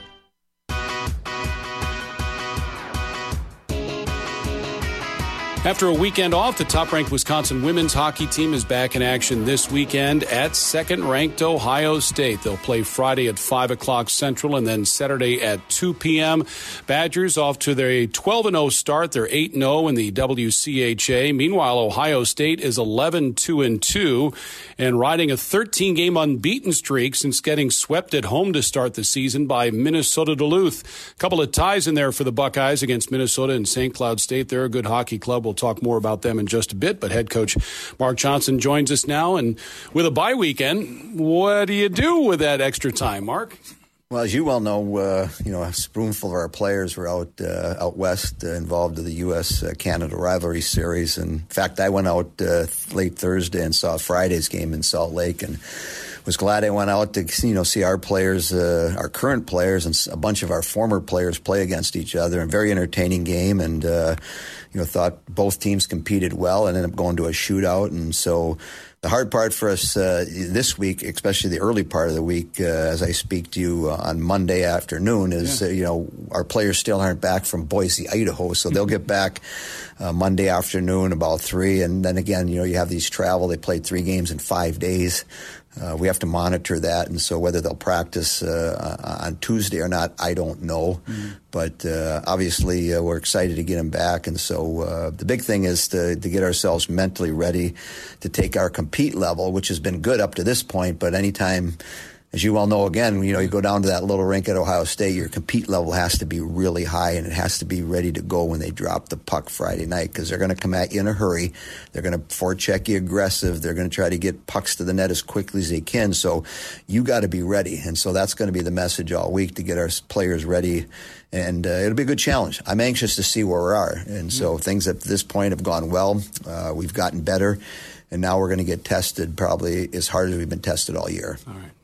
After a weekend off, the top-ranked Wisconsin women's hockey team is back in action this weekend at second-ranked Ohio State. They'll play Friday at five o'clock Central and then Saturday at two p.m. Badgers off to their twelve and oh start. They're eight and oh in the W C H A. Meanwhile, Ohio State is eleven two and two and riding a thirteen-game unbeaten streak since getting swept at home to start the season by Minnesota Duluth. A couple of ties in there for the Buckeyes against Minnesota and Saint Cloud State. They're a good hockey club. We'll talk more about them in just a bit, but head coach Mark Johnson joins us now. And with a bye weekend, what do you do with that extra time, Mark? Well, as you well know, uh, you know, a spoonful of our players were out uh, out west uh, involved in the U S Canada rivalry series. And in fact, I went out uh, late Thursday and saw Friday's game in Salt Lake and was glad I went out to, you know, see our players, uh, our current players, and a bunch of our former players play against each other. A very entertaining game, and uh, you know, thought both teams competed well and ended up going to a shootout. And so the hard part for us uh, this week, especially the early part of the week, uh, as I speak to you uh, on Monday afternoon, is yeah. uh, you know, our players still aren't back from Boise, Idaho, so they'll get back uh, Monday afternoon about three, and then again, you know, you have these travel. They played three games in five days. Uh, we have to monitor that, and so whether they'll practice uh, on Tuesday or not, I don't know. Mm-hmm. But uh, obviously, uh, we're excited to get them back, and so uh, the big thing is to, to get ourselves mentally ready to take our compete level, which has been good up to this point. But anytime, as you well know, again, you know, you go down to that little rink at Ohio State, your compete level has to be really high, and it has to be ready to go when they drop the puck Friday night, because they're going to come at you in a hurry. They're going to forecheck you aggressive. They're going to try to get pucks to the net as quickly as they can. So you got to be ready, and so that's going to be the message all week, to get our players ready. And uh, it'll be a good challenge. I'm anxious to see where we are. And so things at this point have gone well. Uh, we've gotten better. And now we're going to get tested probably as hard as we've been tested all year. All right.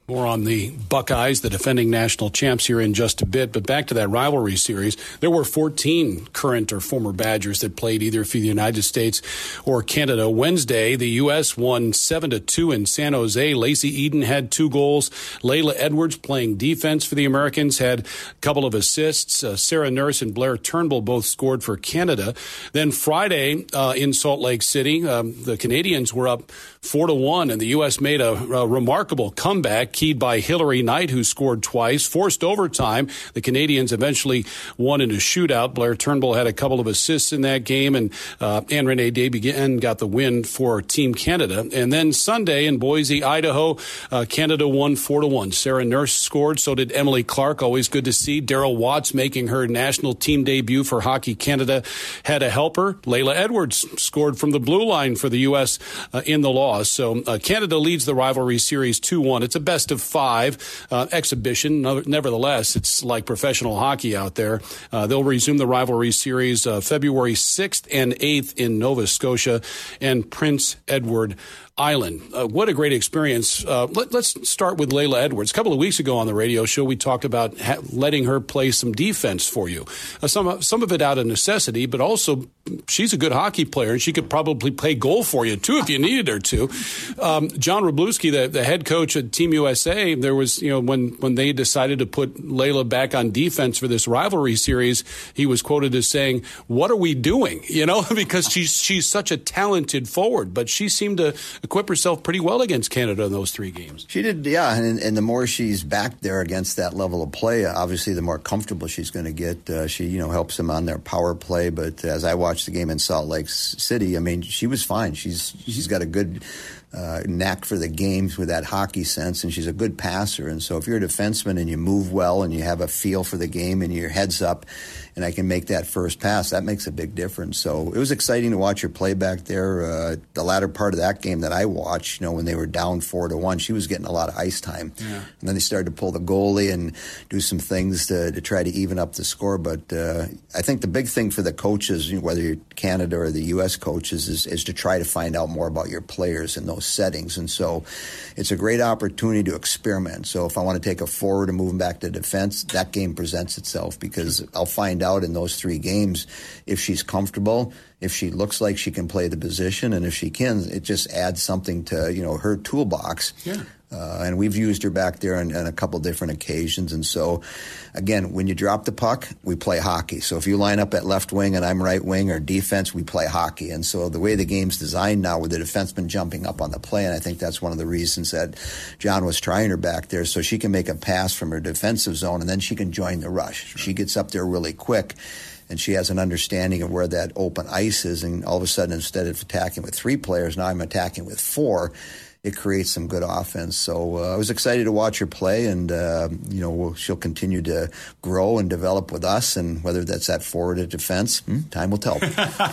More on the Buckeyes, the defending national champs, here in just a bit. But back to that rivalry series, there were fourteen current or former Badgers that played either for the United States or Canada. Wednesday, the U S won seven to two in San Jose. Lacey Eden had two goals. Layla Edwards, playing defense for the Americans, had a couple of assists. Uh, Sarah Nurse and Blair Turnbull both scored for Canada. Then Friday uh, in Salt Lake City, um, the Canadians were up four to one, and the U S made a, a remarkable comeback, keyed by Hillary Knight, who scored twice, forced overtime. The Canadians eventually won in a shootout. Blair Turnbull had a couple of assists in that game, and uh, Anne Renee Desbigen got the win for Team Canada. And then Sunday in Boise, Idaho, uh, Canada won four to one. Sarah Nurse scored, so did Emily Clark. Always good to see. Daryl Watts making her national team debut for Hockey Canada had a helper. Layla Edwards scored from the blue line for the U S uh, in the loss. So uh, Canada leads the rivalry series two one. It's a best of five uh, exhibition. No, nevertheless, it's like professional hockey out there. Uh, they'll resume the rivalry series uh, February sixth and eighth in Nova Scotia and Prince Edward Island. Uh, what a great experience. Uh, let, let's start with Layla Edwards. A couple of weeks ago on the radio show, we talked about ha- letting her play some defense for you. Uh, some, some of it out of necessity, but also she's a good hockey player, and she could probably play goal for you, too, if you needed her to. Um, John Wroblewski, the, the head coach at Team U S A, there was, you know, when, when they decided to put Layla back on defense for this rivalry series, he was quoted as saying, "What are we doing?" You know, because she's, she's such a talented forward, but she seemed to equip herself pretty well against Canada in those three games. She did, yeah, and, and the more she's back there against that level of play, obviously the more comfortable she's going to get. Uh, she, you know, helps them on their power play, but as I watched the game in Salt Lake City, I mean, she was fine. She's she's got a good uh, knack for the games with that hockey sense, and she's a good passer. And so if you're a defenseman and you move well and you have a feel for the game and your head's up, and I can make that first pass, that makes a big difference. So it was exciting to watch her play back there. Uh, the latter part of that game that I watched, you know, when they were down four to one, she was getting a lot of ice time. Yeah. And then they started to pull the goalie and do some things to, to try to even up the score. But uh, I think the big thing for the coaches, you know, whether you're Canada or the U S coaches, is, is to try to find out more about your players in those settings. And so it's a great opportunity to experiment. So if I want to take a forward and move them back to defense, that game presents itself, because I'll find out in those three games if she's comfortable, if she looks like she can play the position, and if she can, it just adds something to, you know, her toolbox. Yeah. Uh, and we've used her back there on, on a couple different occasions. And so, again, when you drop the puck, we play hockey. So if you line up at left wing and I'm right wing, or defense, we play hockey. And so the way the game's designed now, with the defenseman jumping up on the play, and I think that's one of the reasons that John was trying her back there, so she can make a pass from her defensive zone, and then she can join the rush. Sure. She gets up there really quick, and she has an understanding of where that open ice is, and all of a sudden, instead of attacking with three players, now I'm attacking with four. It creates some good offense. So uh, I was excited to watch her play, and uh, you know, we'll, she'll continue to grow and develop with us. And whether that's at forward or defense, hmm, time will tell.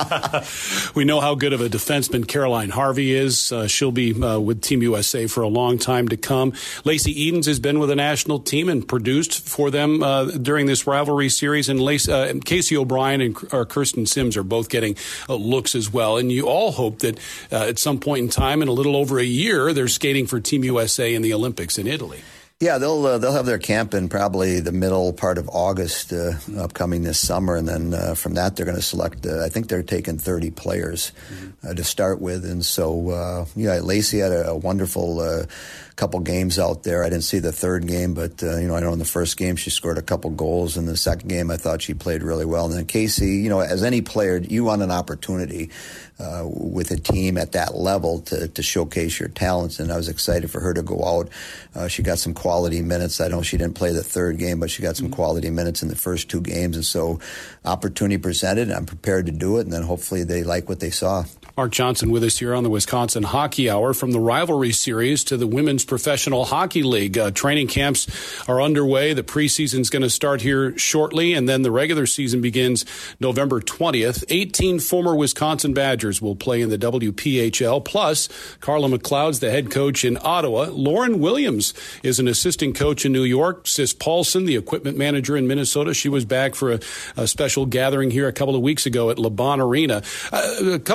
We know how good of a defenseman Caroline Harvey is. Uh, she'll be uh, with Team U S A for a long time to come. Lacey Edens has been with the national team and produced for them uh, during this rivalry series. And Lace, uh, Casey O'Brien and uh, Kirsten Sims are both getting uh, looks as well. And you all hope that uh, at some point in time, in a little over a year, they're skating for Team U S A in the Olympics in Italy. Yeah, they'll uh, they'll have their camp in probably the middle part of August, uh, upcoming this summer, and then uh, from that they're going to select. Uh, I think they're taking thirty players uh, to start with, and so uh, yeah, Lacey had a, a wonderful uh, couple games out there. I didn't see the third game, but uh, you know, I know in the first game she scored a couple goals. In the second game, I thought she played really well. And then Casey, you know, as any player, you want an opportunity uh, with a team at that level to to showcase your talents, and I was excited for her to go out. Uh, she got some quality minutes. I know she didn't play the third game, but she got some quality minutes in the first two games. And so opportunity presented. I'm prepared to do it. And then hopefully they like what they saw. Mark Johnson with us here on the Wisconsin Hockey Hour. From the rivalry series to the Women's Professional Hockey League. Uh, training camps are underway. The preseason's going to start here shortly, and then the regular season begins November twentieth. eighteen former Wisconsin Badgers will play in the W P H L. Plus, Carla McLeod's the head coach in Ottawa. Lauren Williams is an assistant coach in New York. Sis Paulson, the equipment manager in Minnesota, she was back for a, a special gathering here a couple of weeks ago at LeBron Arena. Uh, a couple of weeks ago,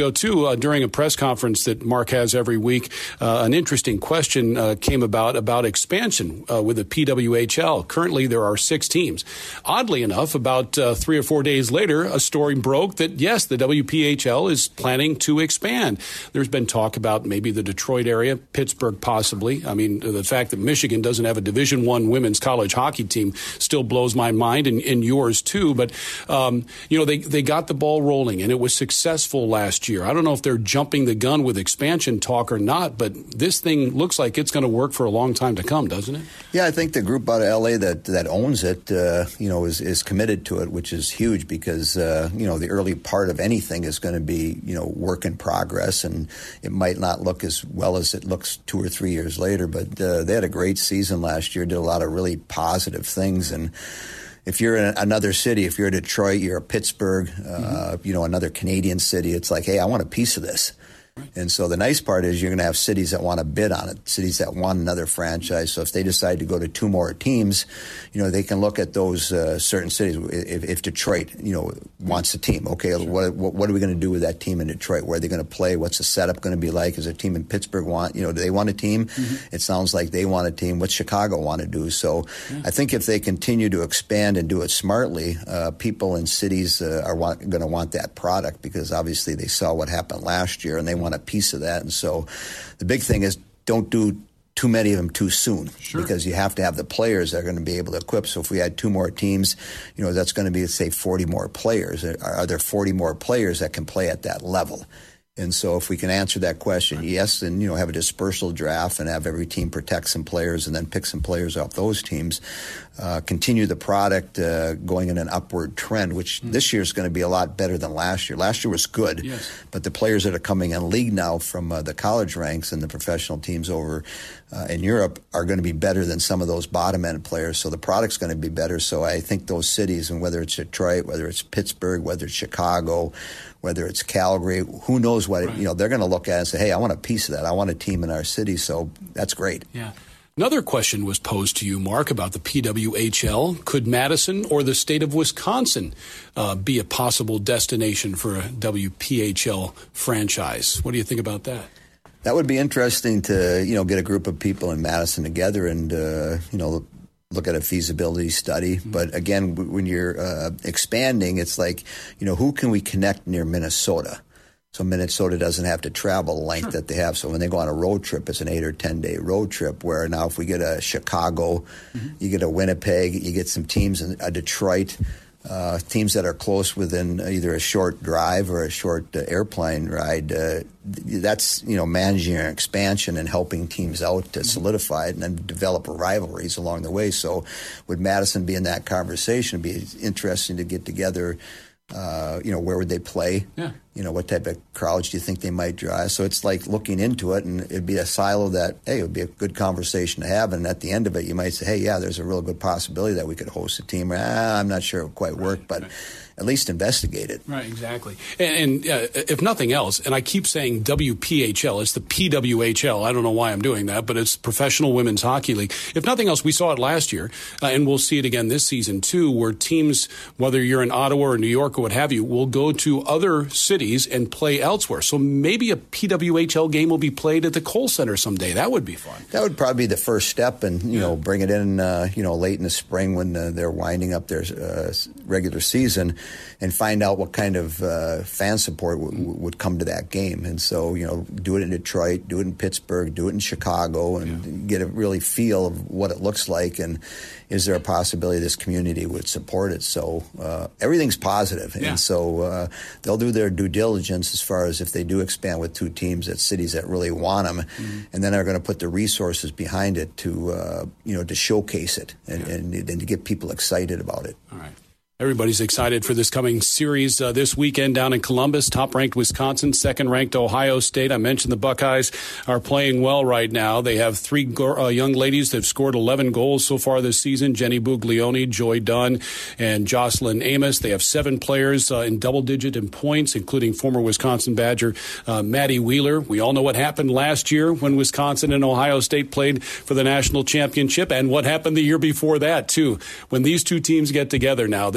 ago, too, uh, during a press conference that Mark has every week, uh, an interesting question uh, came about about expansion uh, with the P W H L. Currently, there are six teams. Oddly enough, about uh, three or four days later, a story broke that, yes, the W P H L is planning to expand. There's been talk about maybe the Detroit area, Pittsburgh possibly. I mean, the fact that Michigan doesn't have a Division One women's college hockey team still blows my mind, and, and yours too. But, um, you know, they, they got the ball rolling, and it was successful last year. I don't know if they're jumping the gun with expansion talk or not, but this thing looks like it's going to work for a long time to come, doesn't it? Yeah, I think the group out of L A that, that owns it, uh, you know, is, is committed to it, which is huge because, uh, you know, the early part of anything is going to be, you know, work in progress, and it might not look as well as it looks two or three years later, but uh, they had a great season last year, did a lot of really positive things. And if you're in another city, if you're Detroit, you're Pittsburgh, uh, mm-hmm. you know, another Canadian city, it's like, hey, I want a piece of this. And so the nice part is you're going to have cities that want to bid on it, cities that want another franchise. So if they decide to go to two more teams, you know, they can look at those uh, certain cities. If, if Detroit, you know, wants a team, okay, sure. what, what what are we going to do with that team in Detroit? Where are they going to play? What's the setup going to be like? Is a team in Pittsburgh want, you know, do they want a team? Mm-hmm. It sounds like they want a team. What's Chicago want to do? So yeah. I think if they continue to expand and do it smartly, uh, people in cities uh, are want, going to want that product because obviously they saw what happened last year and they want a piece of that. And so the big thing is don't do too many of them too soon sure. because you have to have the players that are going to be able to equip. So if we had two more teams, you know, that's going to be, say, forty more players. Are, are there forty more players that can play at that level? And so if we can answer that question, right. yes, and, you know, have a dispersal draft and have every team protect some players and then pick some players off those teams, uh, continue the product uh, going in an upward trend, which mm. this year is going to be a lot better than last year. Last year was good, yes. but the players that are coming in league now from uh, the college ranks and the professional teams over uh, in Europe are going to be better than some of those bottom-end players. So the product's going to be better. So I think those cities, and whether it's Detroit, whether it's Pittsburgh, whether it's Chicago, whether it's Calgary, who knows what, right. you know, they're going to look at it and say, hey, I want a piece of that. I want a team in our city. So that's great. Yeah. Another question was posed to you, Mark, about the P W H L. Could Madison or the state of Wisconsin uh, be a possible destination for a W P H L franchise? What do you think about that? That would be interesting to, you know, get a group of people in Madison together and, uh, you know, look at a feasibility study. Mm-hmm. But again, when you're uh, expanding, it's like, you know, who can we connect near Minnesota? So Minnesota doesn't have to travel the length sure. that they have. So when they go on a road trip, it's an eight or ten day road trip. Where now if we get a Chicago, mm-hmm. you get a Winnipeg, you get some teams in a Detroit, uh, teams that are close within either a short drive or a short uh, airplane ride. Uh, that's, you know, managing your expansion and helping teams out to mm-hmm. solidify it and then develop rivalries along the way. So would Madison be in that conversation? It'd be interesting to get together. Uh, you know, where would they play? Yeah. You know, what type of crowds do you think they might drive? So it's like looking into it, and it'd be a silo that, hey, it would be a good conversation to have. And at the end of it, you might say, hey, yeah, there's a real good possibility that we could host a team. Ah, I'm not sure it would quite work, right, but right. at least investigate it. Right, exactly. And, and uh, if nothing else, and I keep saying W P H L, it's the P W H L. I don't know why I'm doing that, but it's Professional Women's Hockey League. If nothing else, we saw it last year, uh, and we'll see it again this season, too, where teams, whether you're in Ottawa or New York or what have you, will go to other cities and play elsewhere. So maybe a P W H L game will be played at the Kohl Center someday. That would be fun. That would probably be the first step, and you yeah. know, bring it in, uh, you know, late in the spring when uh, they're winding up their uh, regular season, and find out what kind of uh, fan support w- w- would come to that game. And so, you know, do it in Detroit, do it in Pittsburgh, do it in Chicago, and yeah. get a really feel of what it looks like, and is there a possibility this community would support it? So uh, everything's positive, yeah. and so uh, they'll do their due diligence as far as if they do expand with two teams at cities that really want them, mm-hmm. and then they're going to put the resources behind it to, uh, you know, to showcase it and, yeah. and, and to get people excited about it. All right. Everybody's excited for this coming series uh, this weekend down in Columbus. Top-ranked Wisconsin, second-ranked Ohio State. I mentioned the Buckeyes are playing well right now. They have three go- uh, young ladies that have scored eleven goals so far this season. Jenny Buglioni, Joy Dunn, and Jocelyn Amos. They have seven players uh, in double-digit in points, including former Wisconsin Badger uh, Maddie Wheeler. We all know what happened last year when Wisconsin and Ohio State played for the national championship, and what happened the year before that, too. When these two teams get together now, this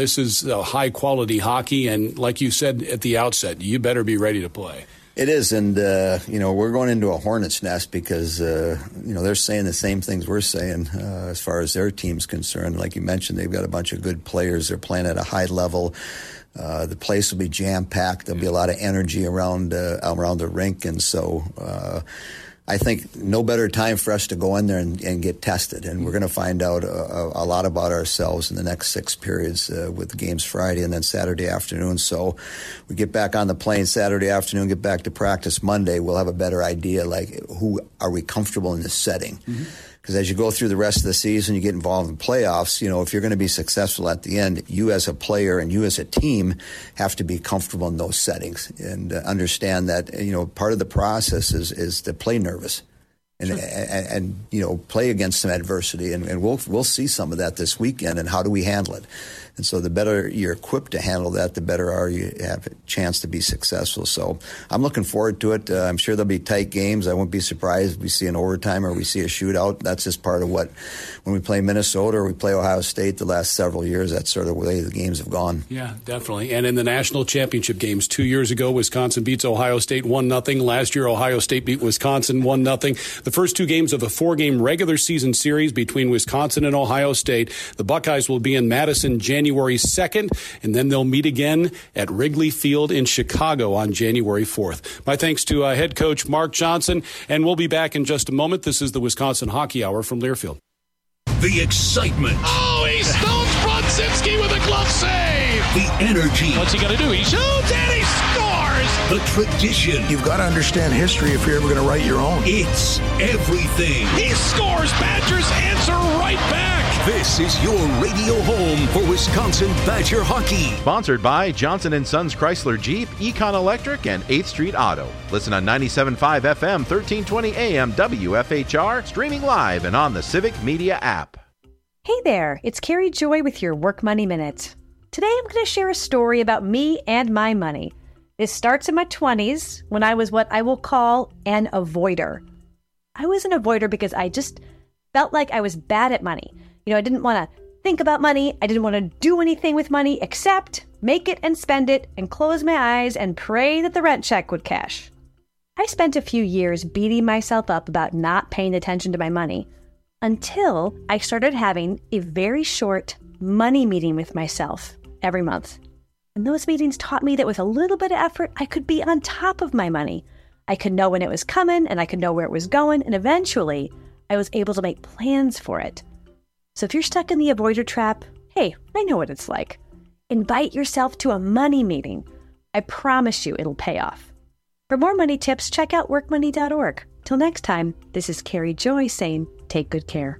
this is uh, high-quality hockey, and like you said at the outset, you better be ready to play. It is, and, uh, you know, we're going into a hornet's nest because, uh, you know, they're saying the same things we're saying uh, as far as their team's concerned. Like you mentioned, they've got a bunch of good players. They're playing at a high level. Uh, the place will be jam-packed. There'll be a lot of energy around uh, around the rink, and so uh, I think no better time for us to go in there and, and get tested. And we're going to find out a, a lot about ourselves in the next six periods uh, with the games Friday and then Saturday afternoon. So we get back on the plane Saturday afternoon, get back to practice Monday. We'll have a better idea, like, who are we comfortable in this setting? Mm-hmm. Because as you go through the rest of the season, you get involved in playoffs, you know, if you're going to be successful at the end, you as a player and you as a team have to be comfortable in those settings and uh, understand that, you know, part of the process is, is to play nervous and, sure. and, and, you know, play against some adversity. And, and we'll, we'll see some of that this weekend, and how do we handle it? And so the better you're equipped to handle that, the better are you have a chance to be successful. So I'm looking forward to it. Uh, I'm sure there'll be tight games. I won't be surprised if we see an overtime or we see a shootout. That's just part of what, when we play Minnesota or we play Ohio State the last several years, that's sort of the way the games have gone. Yeah, definitely. And in the national championship games, two years ago, Wisconsin beats Ohio State one nothing. Last year, Ohio State beat Wisconsin one nothing. The first two games of a four-game regular season series between Wisconsin and Ohio State. The Buckeyes will be in Madison January second, and then they'll meet again at Wrigley Field in Chicago on January fourth. My thanks to uh, head coach Mark Johnson, and we'll be back in just a moment. This is the Wisconsin Hockey Hour from Learfield. The excitement. Oh, he stones Brodzinski with a glove save. The energy. What's he going to do? He shoots and he scores. The tradition. You've got to understand history if you're ever going to write your own. It's everything. He scores. Badgers answer right back. This is your radio home for Wisconsin Badger hockey. Sponsored by Johnson and Sons Chrysler Jeep, Econ Electric, and eighth Street Auto. Listen on ninety-seven point five F M, thirteen twenty A M, W F H R, streaming live and on the Civic Media app. Hey there, it's Carrie Joy with your Work Money Minute. Today I'm going to share a story about me and my money. This starts in my twenties when I was what I will call an avoider. I was an avoider because I just felt like I was bad at money. You know, I didn't want to think about money. I didn't want to do anything with money except make it and spend it and close my eyes and pray that the rent check would cash. I spent a few years beating myself up about not paying attention to my money until I started having a very short money meeting with myself every month. And those meetings taught me that with a little bit of effort, I could be on top of my money. I could know when it was coming and I could know where it was going. And eventually, I was able to make plans for it. So if you're stuck in the avoider trap, hey, I know what it's like. Invite yourself to a money meeting. I promise you it'll pay off. For more money tips, check out work money dot org. Till next time, this is Carrie Joy saying, take good care.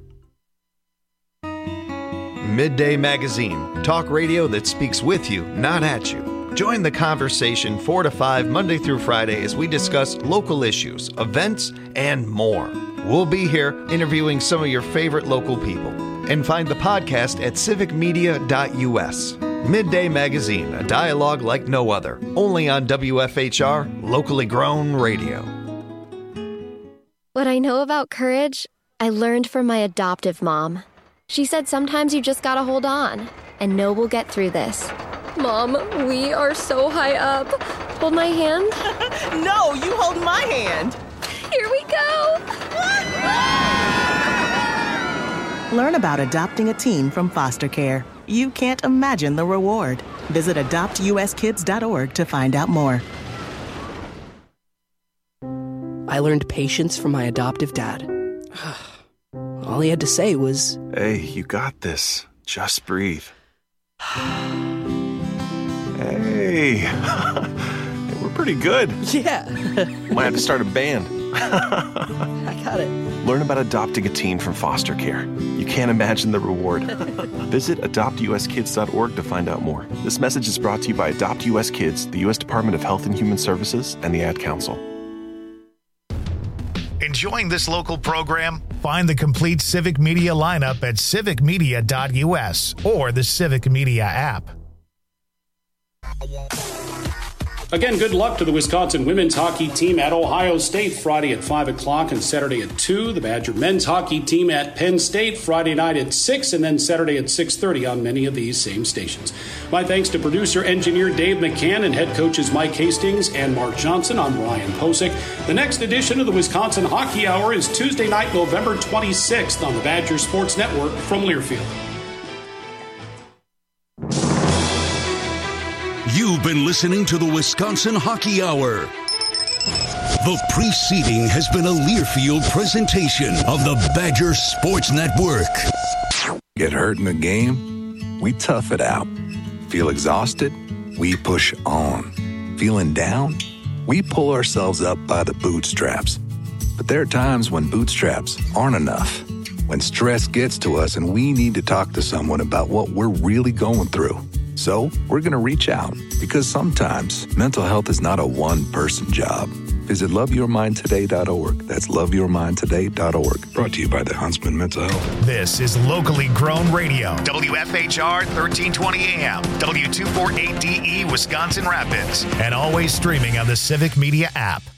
Midday Magazine, talk radio that speaks with you, not at you. Join the conversation four to five Monday through Friday as we discuss local issues, events, and more. We'll be here interviewing some of your favorite local people. And find the podcast at civic media dot U S. Midday Magazine, a dialogue like no other. Only on W F H R, locally grown radio. What I know about courage, I learned from my adoptive mom. She said sometimes you just gotta hold on and know we'll get through this. Mom, we are so high up. Hold my hand. No, you hold my hand. Here we go. Learn about adopting a teen from foster care. You can't imagine the reward. Visit adopt U S kids dot org to find out more. I learned patience from my adoptive dad. All he had to say was, "Hey, you got this. Just breathe." Hey, we're pretty good. Yeah. Might have to start a band. I got it. Learn about adopting a teen from foster care. You can't imagine the reward. Visit adopt U S kids dot org to find out more. This message is brought to you by Adopt U S Kids, the U S Department of Health and Human Services, and the Ad Council. Enjoying this local program? Find the complete Civic Media lineup at civic media dot U S or the Civic Media app. Again, good luck to the Wisconsin women's hockey team at Ohio State Friday at five o'clock and Saturday at two. The Badger men's hockey team at Penn State Friday night at six and then Saturday at six thirty on many of these same stations. My thanks to producer engineer Dave McCann and head coaches Mike Hastings and Mark Johnson. I'm Ryan Posick. The next edition of the Wisconsin Hockey Hour is Tuesday night, November twenty-sixth on the Badger Sports Network from Learfield. You've been listening to the Wisconsin Hockey Hour. The preceding has been a Learfield presentation of the Badger Sports Network. Get hurt in the game? We tough it out. Feel exhausted? We push on. Feeling down? We pull ourselves up by the bootstraps. But there are times when bootstraps aren't enough. When stress gets to us and we need to talk to someone about what we're really going through. So we're going to reach out because sometimes mental health is not a one-person job. Visit love your mind today dot org. That's love your mind today dot org. Brought to you by the Huntsman Mental Health. This is locally grown radio. W F H R thirteen twenty A M, W two forty-eight D E, Wisconsin Rapids. And always streaming on the Civic Media app.